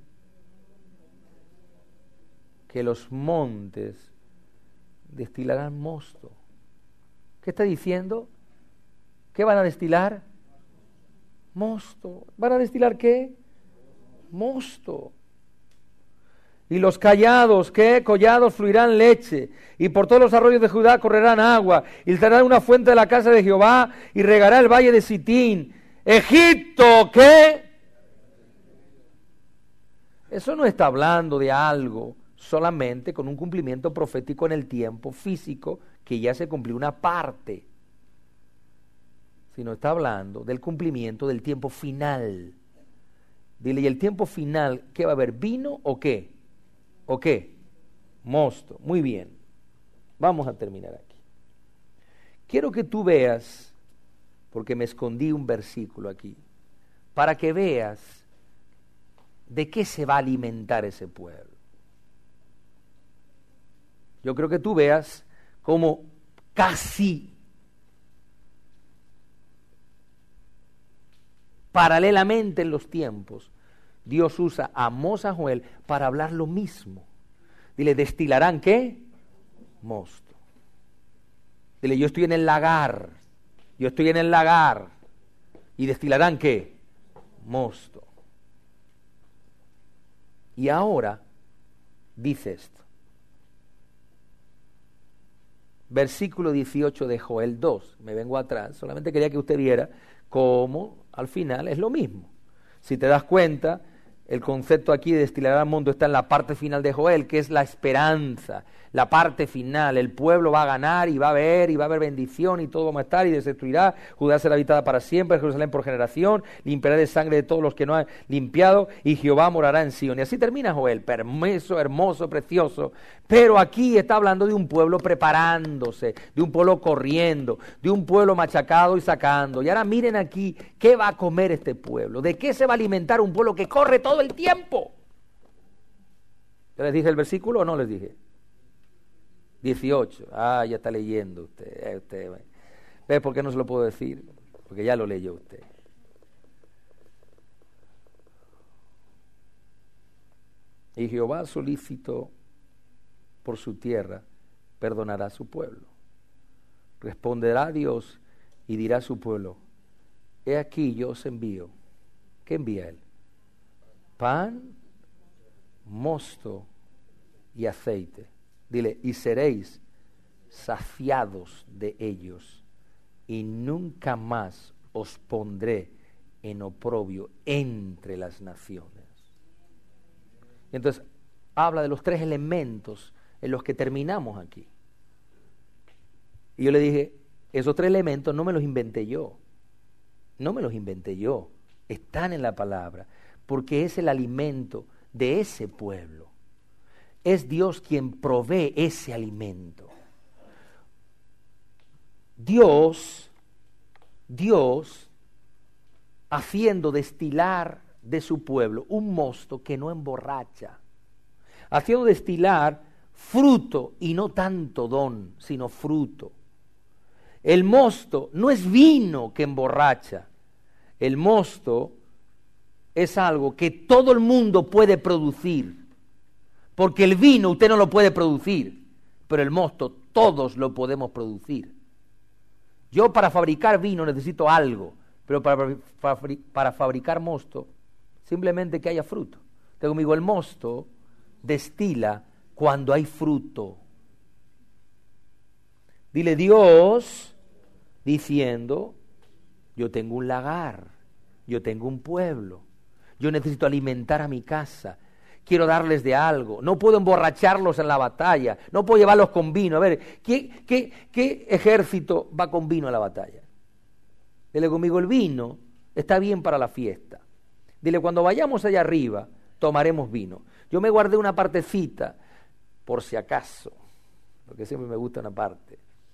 Que los montes destilarán mosto. ¿Qué está diciendo? ¿Qué van a destilar? Mosto. ¿Van a destilar qué? Mosto. Y los callados, ¿qué? Collados fluirán leche, y por todos los arroyos de Judá correrán agua, y será una fuente de la casa de Jehová, y regará el valle de Sitín. Egipto, ¿qué? Eso no está hablando de algo solamente con un cumplimiento profético en el tiempo físico, que ya se cumplió una parte, sino está hablando del cumplimiento del tiempo final. Dile, ¿y el tiempo final qué va a haber? ¿Vino o qué? ¿O qué? Mosto. Muy bien. Vamos a terminar aquí. Quiero que tú veas, porque me escondí un versículo aquí, para que veas de qué se va a alimentar ese pueblo. Yo creo que tú veas cómo casi paralelamente en los tiempos Dios usa a Amós, a Joel, para hablar lo mismo. Dile, ¿destilarán qué? Mosto. Dile, yo estoy en el lagar. Yo estoy en el lagar. ¿Y destilarán qué? Mosto. Y ahora dice esto. Versículo 18 de Joel 2. Me vengo atrás. Solamente quería que usted viera cómo al final es lo mismo. Si te das cuenta, el concepto aquí de destilar al mundo está en la parte final de Joel, que es la esperanza, la parte final. El pueblo va a ganar y va a haber bendición y todo vamos a estar y destruirá. Judá será habitada para siempre, Jerusalén por generación, limpiará de sangre de todos los que no han limpiado y Jehová morará en Sion. Y así termina Joel, permiso, hermoso, precioso. Pero aquí está hablando de un pueblo preparándose, de un pueblo corriendo, de un pueblo machacado y sacando. Y ahora miren aquí, ¿qué va a comer este pueblo? ¿De qué se va a alimentar un pueblo que corre todo el tiempo? ¿Ya les dije el versículo o no les dije? 18. Ah, ya está leyendo usted. ¿Ves por qué no se lo puedo decir? Porque ya lo leyó usted. Y Jehová solícito por su tierra perdonará a su pueblo. Responderá Dios y dirá a su pueblo, he aquí yo os envío. ¿Qué envía él? Pan, mosto y aceite. Dile, y seréis saciados de ellos, y nunca más os pondré en oprobio entre las naciones. Entonces, habla de los 3 elementos en los que terminamos aquí. Y yo le dije, esos 3 elementos no me los inventé yo. No me los inventé yo. Están en la palabra, porque es el alimento de ese pueblo. Es Dios quien provee ese alimento. Dios haciendo destilar de su pueblo un mosto que no emborracha, haciendo destilar fruto y no tanto don, sino fruto. El mosto no es vino que emborracha, el mosto es algo que todo el mundo puede producir, porque el vino usted no lo puede producir, pero el mosto todos lo podemos producir. Yo para fabricar vino necesito algo, pero para fabricar mosto, simplemente que haya fruto. Tengo conmigo, el mosto destila cuando hay fruto. Dile, Dios diciendo, yo tengo un lagar, yo tengo un pueblo, yo necesito alimentar a mi casa, quiero darles de algo, no puedo emborracharlos en la batalla, no puedo llevarlos con vino. A ver, ¿qué ejército va con vino a la batalla? Dile conmigo, el vino está bien para la fiesta. Dile, cuando vayamos allá arriba, tomaremos vino. Yo me guardé una partecita, por si acaso, porque siempre me gusta una parte.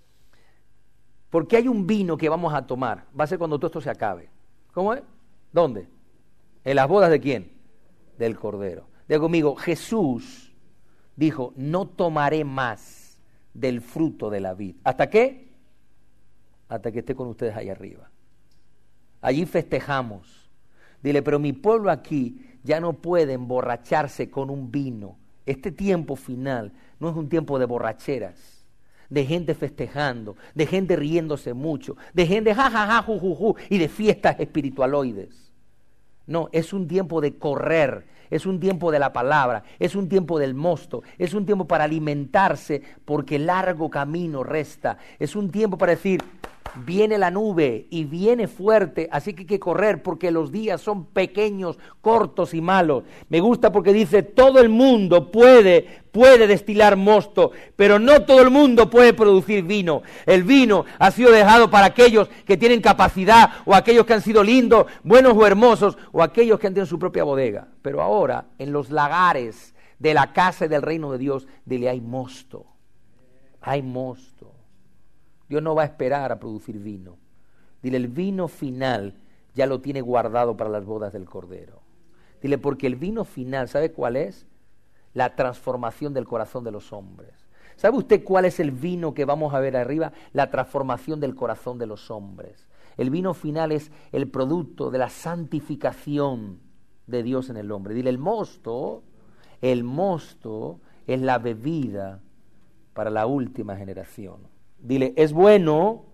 Porque hay un vino que vamos a tomar, va a ser cuando todo esto se acabe. ¿Cómo es? ¿Dónde? ¿En las bodas de quién? Del Cordero. Diga conmigo, Jesús dijo, no tomaré más del fruto de la vid. ¿Hasta qué? Hasta que esté con ustedes allá arriba. Allí festejamos. Dile, pero mi pueblo aquí ya no puede emborracharse con un vino. Este tiempo final no es un tiempo de borracheras, de gente festejando, de gente riéndose mucho, de gente jajaja, jujuju, y de fiestas espiritualoides. No, es un tiempo de correr, es un tiempo de la palabra, es un tiempo del mosto, es un tiempo para alimentarse porque largo camino resta, es un tiempo para decir, viene la nube y viene fuerte, así que hay que correr porque los días son pequeños, cortos y malos. Me gusta porque dice, todo el mundo puede destilar mosto, pero no todo el mundo puede producir vino. El vino ha sido dejado para aquellos que tienen capacidad, o aquellos que han sido lindos, buenos o hermosos, o aquellos que han tenido su propia bodega. Pero ahora, en los lagares de la casa y del reino de Dios, dile, hay mosto. Hay mosto. Dios no va a esperar a producir vino. Dile, el vino final ya lo tiene guardado para las bodas del Cordero. Dile, porque el vino final, ¿sabe cuál es? La transformación del corazón de los hombres. ¿Sabe usted cuál es el vino que vamos a ver arriba? La transformación del corazón de los hombres. El vino final es el producto de la santificación de Dios en el hombre. Dile, el mosto es la bebida para la última generación. Dile, es bueno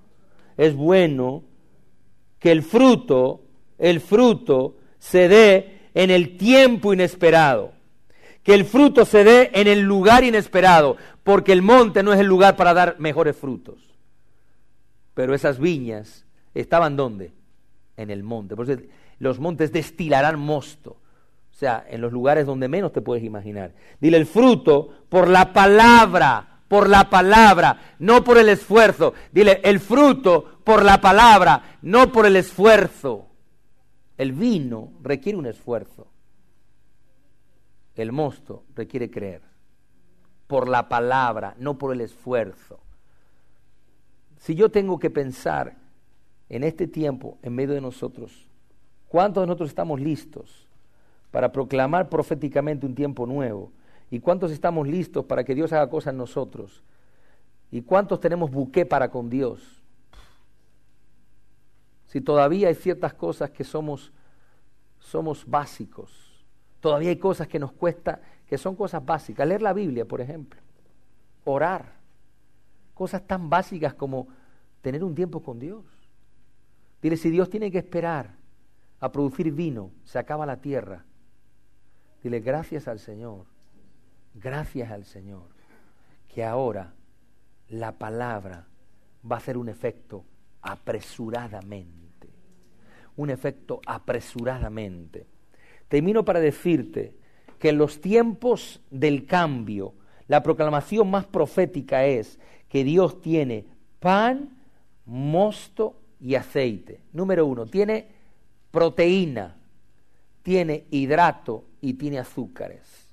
que el fruto se dé en el tiempo inesperado, que el fruto se dé en el lugar inesperado, porque el monte no es el lugar para dar mejores frutos. Pero esas viñas estaban ¿dónde? En el monte. Por eso los montes destilarán mosto. O sea, en los lugares donde menos te puedes imaginar. Dile, el fruto por la palabra, no por el esfuerzo. Dile, el fruto por la palabra, no por el esfuerzo. El vino requiere un esfuerzo. El mosto requiere creer. Por la palabra, no por el esfuerzo. Si yo tengo que pensar en este tiempo, en medio de nosotros, ¿cuántos de nosotros estamos listos para proclamar proféticamente un tiempo nuevo? ¿Y cuántos estamos listos para que Dios haga cosas en nosotros? ¿Y cuántos tenemos buqué para con Dios? Si todavía hay ciertas cosas que somos básicos, todavía hay cosas que nos cuesta, que son cosas básicas. Leer la Biblia, por ejemplo, orar, cosas tan básicas como tener un tiempo con Dios. Dile, si Dios tiene que esperar a producir vino, se acaba la tierra. Dile, gracias al Señor, que ahora la palabra va a hacer un efecto apresuradamente. Termino para decirte que en los tiempos del cambio, la proclamación más profética es que Dios tiene pan, mosto y aceite. Número 1, tiene proteína, tiene hidrato y tiene azúcares.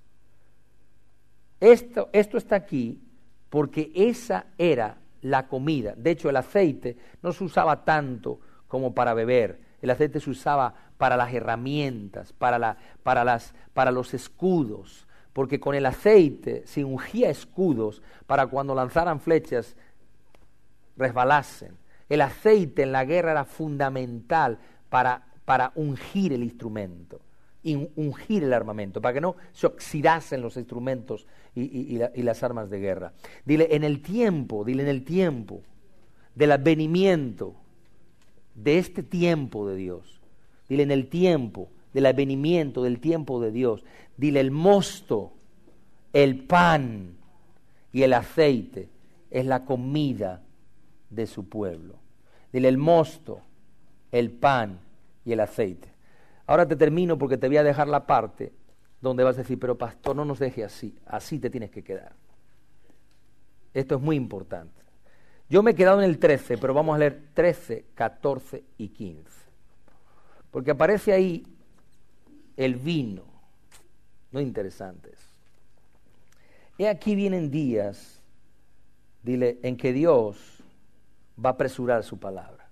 Esto está aquí porque esa era la comida. De hecho, el aceite no se usaba tanto como para beber. El aceite se usaba para las herramientas, para los escudos, porque con el aceite se ungía escudos para cuando lanzaran flechas resbalasen. El aceite en la guerra era fundamental para ungir el instrumento, ungir el armamento, para que no se oxidasen los instrumentos y las armas de guerra. Dile en el tiempo del advenimiento de este tiempo de Dios, dile en el tiempo del advenimiento del tiempo de Dios, dile el mosto, el pan y el aceite es la comida de su pueblo. Dile el mosto, el pan y el aceite. Ahora te termino porque te voy a dejar la parte donde vas a decir, pero pastor, no nos deje así te tienes que quedar. Esto es muy importante. Yo me he quedado en el 13, pero vamos a leer 13, 14 y 15. Porque aparece ahí el vino. No interesante eso. Y aquí vienen días, dile, en que Dios va a apresurar su palabra.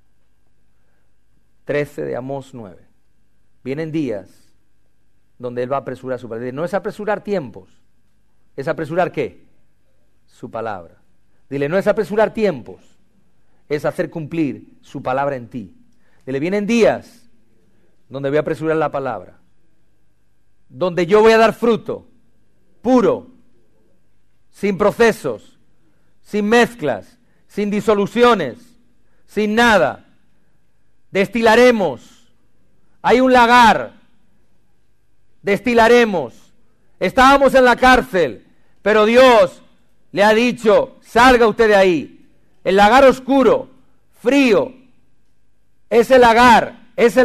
13 de Amós 9. Vienen días donde Él va a apresurar su palabra. No es apresurar tiempos, es apresurar ¿qué? Su palabra. Dile, no es apresurar tiempos, es hacer cumplir su palabra en ti. Dile, vienen días donde voy a apresurar la palabra, donde yo voy a dar fruto, puro, sin procesos, sin mezclas, sin disoluciones, sin nada. Destilaremos. Hay un lagar. Destilaremos. Estábamos en la cárcel, pero Dios le ha dicho, salga usted de ahí. El lagar oscuro, frío, ese lagar.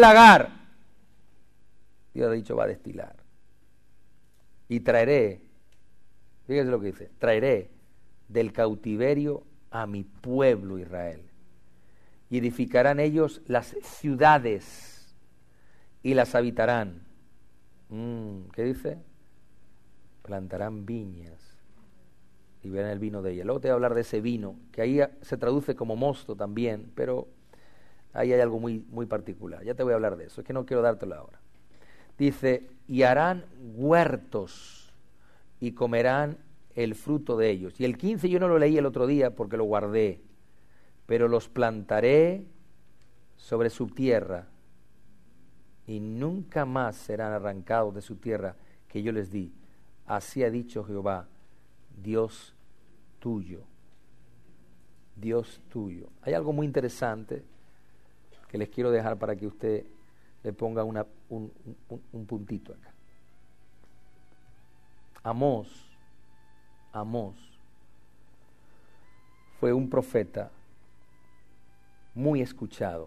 Dios ha dicho, va a destilar. Y traeré, fíjese lo que dice, traeré del cautiverio a mi pueblo Israel. Y edificarán ellos las ciudades y las habitarán. ¿Qué dice? Plantarán viñas y verán el vino de ella. Luego te voy a hablar de ese vino, que ahí se traduce como mosto también, pero ahí hay algo muy, muy particular. Ya te voy a hablar de eso, es que no quiero dártelo ahora. Dice, y harán huertos y comerán el fruto de ellos. Y el 15 yo no lo leí el otro día porque lo guardé, pero los plantaré sobre su tierra y nunca más serán arrancados de su tierra que yo les di. Así ha dicho Jehová, Dios tuyo. Dios tuyo. Hay algo muy interesante que les quiero dejar para que usted le ponga un puntito acá. Amós fue un profeta muy escuchado.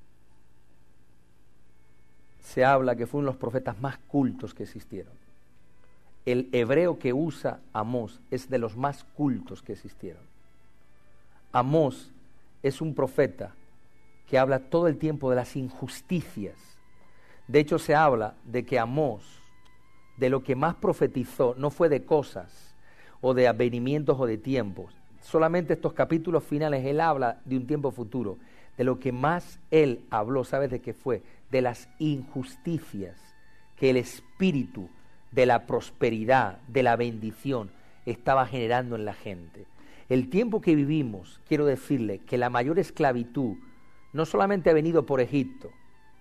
Se habla que fue uno de los profetas más cultos que existieron. El hebreo que usa Amós es de los más cultos que existieron. Amós es un profeta que habla todo el tiempo de las injusticias. De hecho, se habla de que Amós, de lo que más profetizó, no fue de cosas o de advenimientos o de tiempos. Solamente estos capítulos finales él habla de un tiempo futuro. De lo que más él habló, ¿sabes de qué fue? De las injusticias que el espíritu de la prosperidad, de la bendición, estaba generando en la gente. El tiempo que vivimos, quiero decirle que la mayor esclavitud no solamente ha venido por Egipto.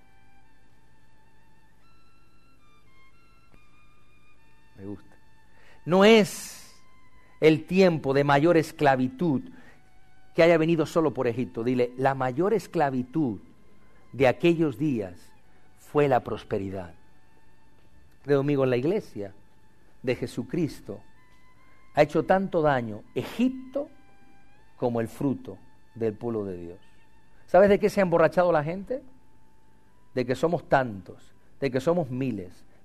Me gusta. No es el tiempo de mayor esclavitud que haya venido solo por Egipto. Dile, la mayor esclavitud de aquellos días fue la prosperidad. Creo, amigo, en la iglesia de Jesucristo ha hecho tanto daño Egipto como el fruto del pueblo de Dios. ¿Sabes de qué se ha emborrachado la gente? De que somos tantos, de que somos miles,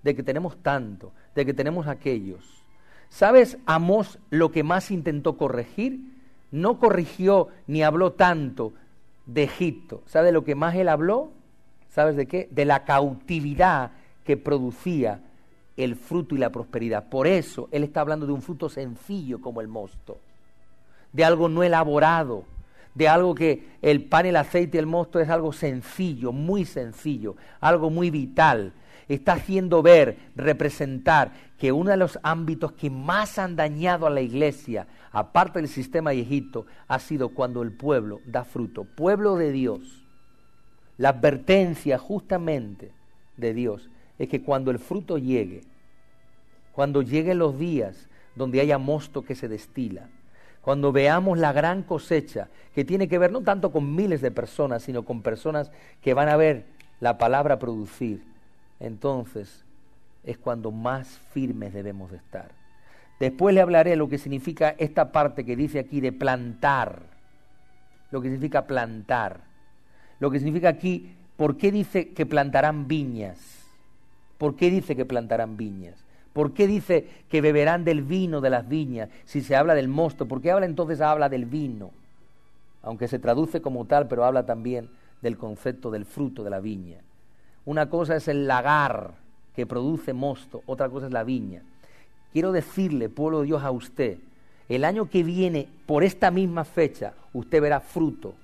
de que tenemos tanto, de que tenemos aquellos. ¿Sabes Amós lo que más intentó corregir? No corrigió ni habló tanto de Egipto. ¿Sabes lo que más él habló? ¿Sabes de qué? De la cautividad que producía el fruto y la prosperidad. Por eso él está hablando de un fruto sencillo como el mosto, de algo no elaborado, de algo que el pan, el aceite y el mosto es algo sencillo, muy sencillo, algo muy vital. Está haciendo ver, representar que uno de los ámbitos que más han dañado a la iglesia, aparte del sistema de Egipto, ha sido cuando el pueblo da fruto. Pueblo de Dios, la advertencia justamente de Dios es que cuando el fruto llegue, cuando lleguen los días donde haya mosto que se destila, cuando veamos la gran cosecha que tiene que ver no tanto con miles de personas, sino con personas que van a ver la palabra producir, entonces es cuando más firmes debemos de estar. Después le hablaré lo que significa esta parte que dice aquí de plantar, lo que significa plantar, lo que significa aquí, ¿por qué dice que plantarán viñas? ¿Por qué dice que plantarán viñas? ¿Por qué dice que beberán del vino de las viñas si se habla del mosto? ¿Por qué habla del vino? Aunque se traduce como tal, pero habla también del concepto del fruto de la viña. Una cosa es el lagar que produce mosto, otra cosa es la viña. Quiero decirle, pueblo de Dios, a usted, el año que viene, por esta misma fecha, usted verá fruto.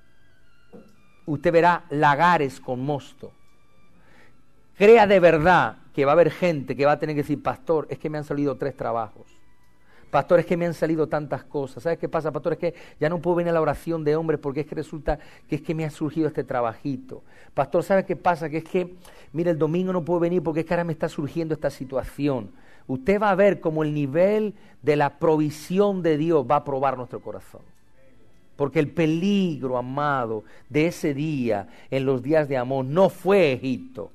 Usted verá lagares con mosto. Crea de verdad que va a haber gente que va a tener que decir, pastor, es que me han salido 3 trabajos. Pastor, es que me han salido tantas cosas. ¿Sabes qué pasa, pastor? Es que ya no puedo venir a la oración de hombres porque es que resulta que es que me ha surgido este trabajito. Pastor, ¿sabes qué pasa? Que es que, mira, el domingo no puedo venir porque es que ahora me está surgiendo esta situación. Usted va a ver cómo el nivel de la provisión de Dios va a probar nuestro corazón. Porque el peligro, amado, de ese día, en los días de Amós, no fue Egipto.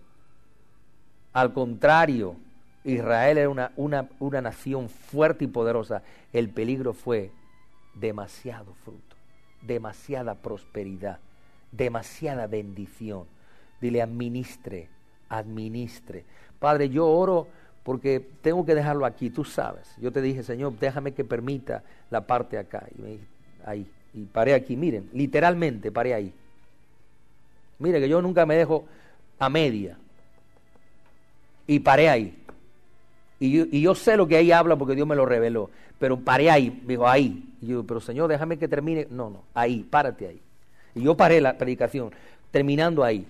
Al contrario, Israel era una nación fuerte y poderosa. El peligro fue demasiado fruto, demasiada prosperidad, demasiada bendición. Dile, administre. Padre, yo oro porque tengo que dejarlo aquí, tú sabes. Yo te dije, Señor, déjame que permita la parte acá. Y me dije, ahí. Y paré aquí, miren, literalmente paré ahí. Mire que yo nunca me dejo a media. Y paré ahí. Y yo sé lo que ahí habla porque Dios me lo reveló. Pero paré ahí, me dijo, ahí. Y yo, pero Señor, déjame que termine. No, ahí, párate ahí. Y yo paré la predicación, terminando ahí.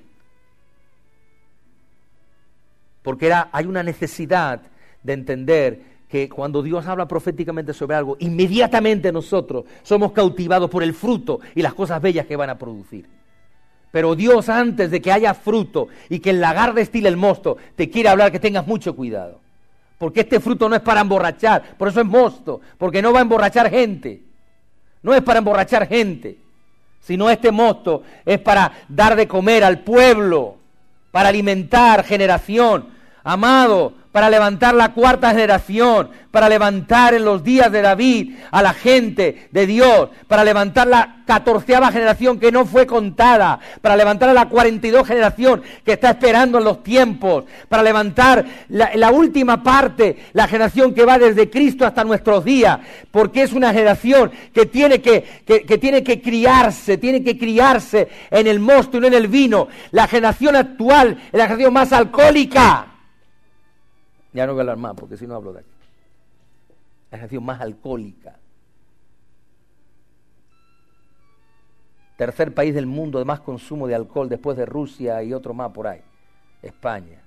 Porque hay una necesidad de entender que cuando Dios habla proféticamente sobre algo, inmediatamente nosotros somos cautivados por el fruto y las cosas bellas que van a producir. Pero Dios, antes de que haya fruto y que el lagar destile el mosto, te quiere hablar que tengas mucho cuidado. Porque este fruto no es para emborrachar, por eso es mosto, porque no va a emborrachar gente. No es para emborrachar gente, sino este mosto es para dar de comer al pueblo, para alimentar generación. Amado, para levantar la 4ª generación, para levantar en los días de David a la gente de Dios, para levantar la 14ª generación que no fue contada, para levantar a la 42 generación que está esperando en los tiempos, para levantar la última parte, la generación que va desde Cristo hasta nuestros días, porque es una generación que tiene que criarse en el mosto y no en el vino. La generación actual es la generación más alcohólica. Ya no voy a hablar más, porque si no hablo de aquí. La generación más alcohólica. Tercer país del mundo de más consumo de alcohol después de Rusia y otro más por ahí. España.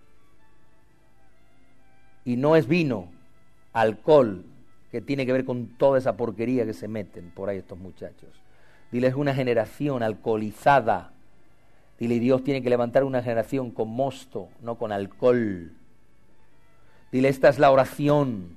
Y no es vino, alcohol, que tiene que ver con toda esa porquería que se meten por ahí estos muchachos. Dile, es una generación alcoholizada. Dile, Dios tiene que levantar una generación con mosto, no con alcohol. Dile, esta es la oración,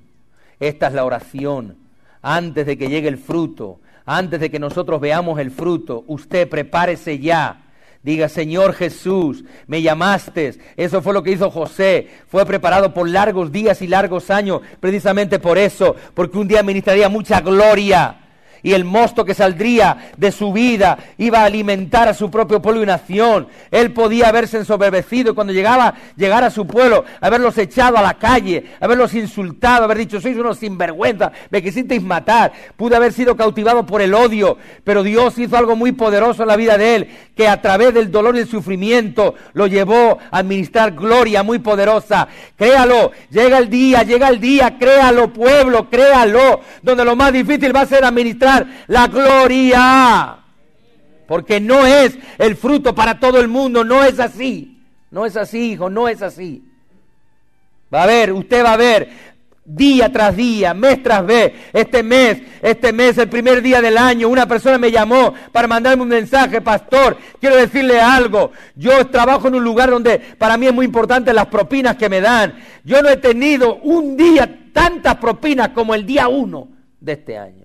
antes de que llegue el fruto, antes de que nosotros veamos el fruto, usted prepárese ya. Diga, Señor Jesús, me llamaste. Eso fue lo que hizo José, fue preparado por largos días y largos años, precisamente por eso, porque un día ministraría mucha gloria. y el mosto que saldría de su vida iba a alimentar a su propio pueblo y nación. Él podía haberse ensoberbecido y cuando llegara a su pueblo, haberlos echado a la calle, haberlos insultado, haber dicho, sois unos sinvergüenza, me quisisteis matar. Pudo haber sido cautivado por el odio, pero Dios hizo algo muy poderoso en la vida de él, que a través del dolor y el sufrimiento lo llevó a administrar gloria muy poderosa. Créalo, llega el día, créalo pueblo, créalo, donde lo más difícil va a ser administrar la gloria. Porque no es el fruto para todo el mundo, no es así. No es así, hijo, no es así. Usted va a ver día tras día, mes tras mes, este mes, el primer día del año, una persona me llamó para mandarme un mensaje, pastor, quiero decirle algo, yo trabajo en un lugar donde para mí es muy importante las propinas que me dan. Yo no he tenido un día tantas propinas como el día 1 de este año.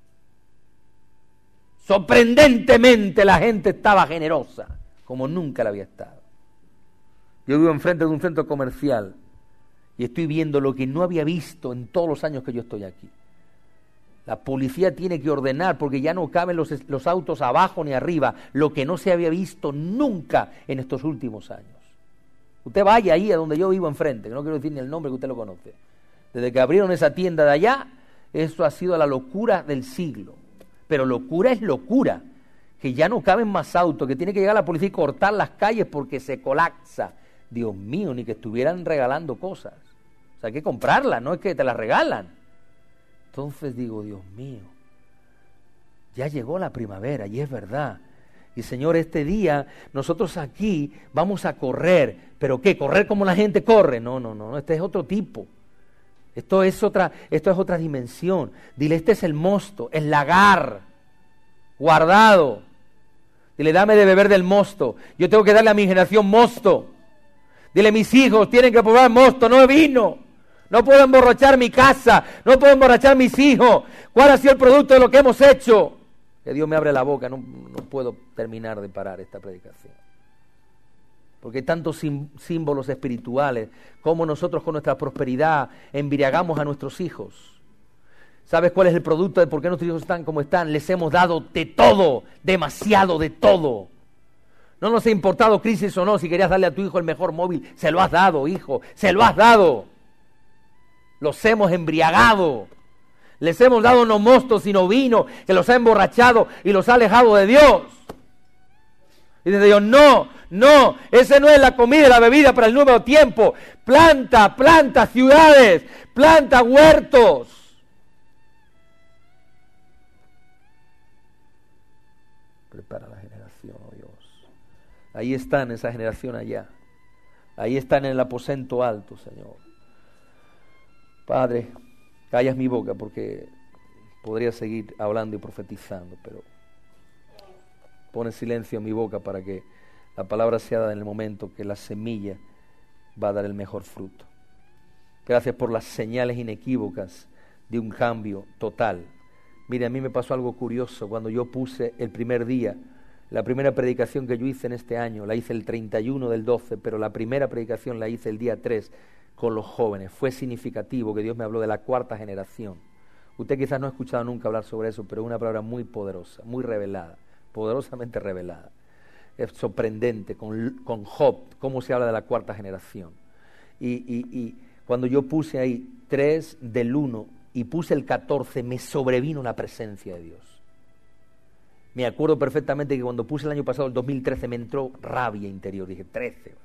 Sorprendentemente la gente estaba generosa, como nunca la había estado. Yo vivo enfrente de un centro comercial y estoy viendo lo que no había visto en todos los años que yo estoy aquí. La policía tiene que ordenar porque ya no caben los autos abajo ni arriba, lo que no se había visto nunca en estos últimos años. Usted vaya ahí a donde yo vivo enfrente, que no quiero decir ni el nombre, que usted lo conoce. Desde que abrieron esa tienda de allá, eso ha sido la locura del siglo. Pero locura es locura, que ya no caben más autos, que tiene que llegar la policía y cortar las calles porque se colapsa. Dios mío, ni que estuvieran regalando cosas. O sea, hay que comprarlas, no es que te las regalan. Entonces digo, Dios mío, ya llegó la primavera y es verdad. Y Señor, este día nosotros aquí vamos a correr. ¿Pero qué? ¿Correr como la gente corre? No, este es otro tipo. Esto es otra dimensión. Dile, este es el mosto, el lagar, guardado. Dile, dame de beber del mosto. Yo tengo que darle a mi generación mosto. Dile, mis hijos tienen que probar mosto, no vino. No puedo emborrachar mi casa, no puedo emborrachar mis hijos. ¿Cuál ha sido el producto de lo que hemos hecho? Que Dios me abre la boca, no puedo terminar de parar esta predicación. Porque hay tantos símbolos espirituales, como nosotros con nuestra prosperidad embriagamos a nuestros hijos. ¿Sabes cuál es el producto de por qué nuestros hijos están como están? Les hemos dado de todo, demasiado de todo. No nos ha importado crisis o no, si querías darle a tu hijo el mejor móvil, se lo has dado, hijo, se lo has dado. Los hemos embriagado. Les hemos dado no mosto, sino vino, que los ha emborrachado y los ha alejado de Dios. Y dice Dios, no, ese no es la comida y la bebida para el nuevo tiempo. Planta ciudades, planta huertos. Prepara la generación, oh Dios. Ahí están, esa generación allá. Ahí están en el aposento alto, Señor. Padre, callas mi boca porque podría seguir hablando y profetizando, pero pone silencio en mi boca para que la palabra sea dada en el momento que la semilla va a dar el mejor fruto. Gracias por las señales inequívocas de un cambio total. Mire, a mí me pasó algo curioso cuando yo puse el primer día, la primera predicación que yo hice en este año, la hice el 31 del 12, pero la primera predicación la hice el día 3 con los jóvenes. Fue significativo que Dios me habló de la cuarta generación. Usted quizás no ha escuchado nunca hablar sobre eso, pero es una palabra muy poderosa, muy revelada, poderosamente revelada. Es sorprendente con Job, cómo se habla de la cuarta generación. Y cuando yo puse ahí 3 del 1 y puse el 14, me sobrevino la presencia de Dios. Me acuerdo perfectamente que cuando puse el año pasado, el 2013, me entró rabia interior. Dije, 13.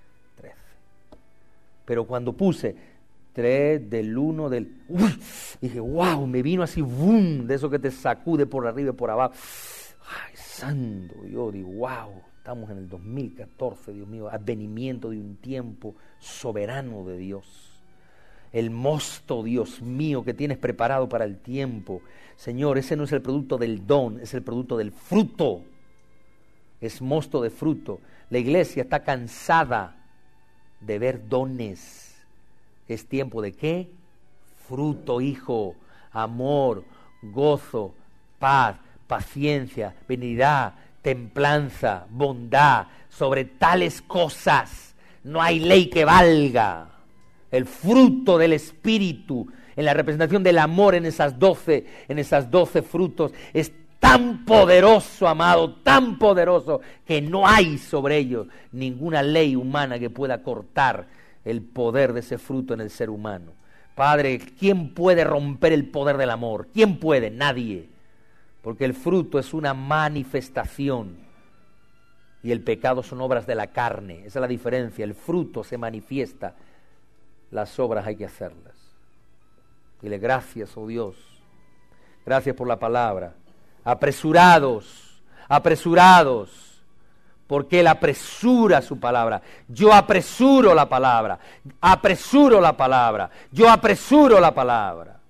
Pero cuando puse 3 del 1 del... dije, wow, me vino así, boom, de eso que te sacude por arriba y por abajo. Ay, santo, yo digo, wow, estamos en el 2014, Dios mío, advenimiento de un tiempo soberano de Dios. El mosto, Dios mío, que tienes preparado para el tiempo. Señor, ese no es el producto del don, es el producto del fruto. Es mosto de fruto. La iglesia está cansada de ver dones. Es tiempo de ¿qué? Fruto, hijo, amor, gozo, paz, paciencia, benignidad, templanza, bondad. Sobre tales cosas no hay ley que valga. El fruto del Espíritu en la representación del amor en esas 12 frutos, es tan poderoso, amado, tan poderoso, que no hay sobre ellos ninguna ley humana que pueda cortar el poder de ese fruto en el ser humano. Padre, ¿quién puede romper el poder del amor? ¿Quién puede? Nadie. Porque el fruto es una manifestación y el pecado son obras de la carne. Esa es la diferencia. El fruto se manifiesta, las obras hay que hacerlas. Dile gracias, oh Dios. Gracias por la palabra. Apresurados, apresurados, porque Él apresura su palabra. Yo apresuro la palabra, apresuro la palabra, yo apresuro la palabra.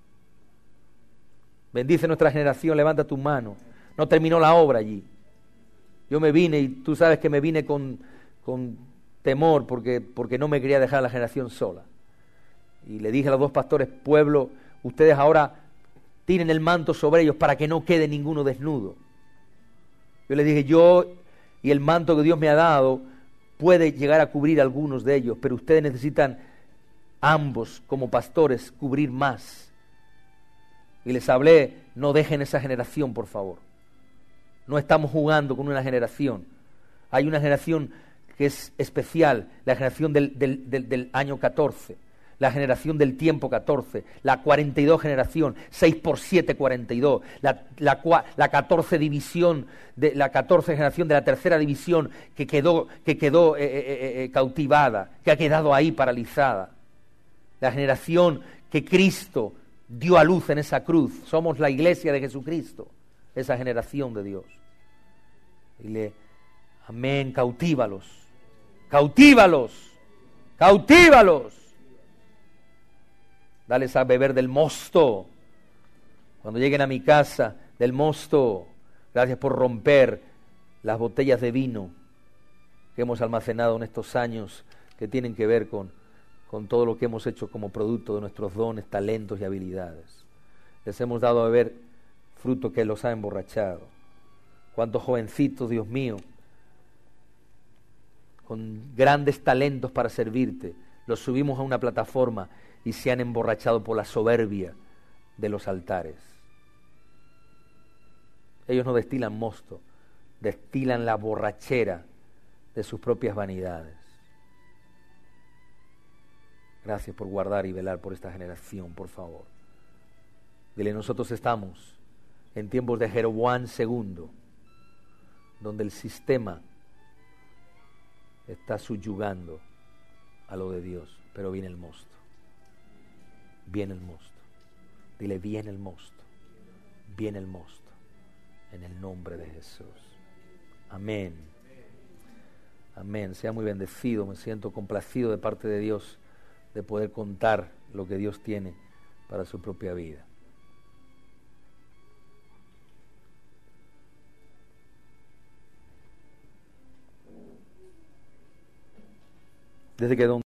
Bendice nuestra generación, levanta tu mano. No terminó la obra allí. Yo me vine, y tú sabes que me vine con temor, porque no me quería dejar a la generación sola. Y le dije a los dos pastores, pueblo, ustedes ahora tiren el manto sobre ellos para que no quede ninguno desnudo. Yo les dije, yo y el manto que Dios me ha dado puede llegar a cubrir a algunos de ellos, pero ustedes necesitan ambos como pastores cubrir más. Y les hablé, no dejen esa generación, por favor. No estamos jugando con una generación. Hay una generación que es especial, la generación del año 14. La generación del tiempo 14, la 42 generación, 6 por 7, 42, la 14 división, la 14 generación de la tercera división que quedó cautivada, que ha quedado ahí paralizada. La generación que Cristo dio a luz en esa cruz. Somos la iglesia de Jesucristo, esa generación de Dios. Dile, amén, cautívalos, cautívalos, cautívalos. Dales a beber del mosto. Cuando lleguen a mi casa, del mosto. Gracias por romper las botellas de vino que hemos almacenado en estos años, que tienen que ver con todo lo que hemos hecho como producto de nuestros dones, talentos y habilidades. Les hemos dado a beber fruto que los ha emborrachado. Cuántos jovencitos, Dios mío, con grandes talentos para servirte, los subimos a una plataforma y se han emborrachado por la soberbia de los altares. Ellos no destilan mosto, destilan la borrachera de sus propias vanidades. Gracias por guardar y velar por esta generación, por favor. Dile, nosotros estamos en tiempos de Jeroboam II, donde el sistema está subyugando a lo de Dios, pero viene el mosto. Viene el mosto. Dile, viene el mosto. Viene el mosto. En el nombre de Jesús. Amén. Amén. Sea muy bendecido. Me siento complacido de parte de Dios de poder contar lo que Dios tiene para su propia vida. Desde que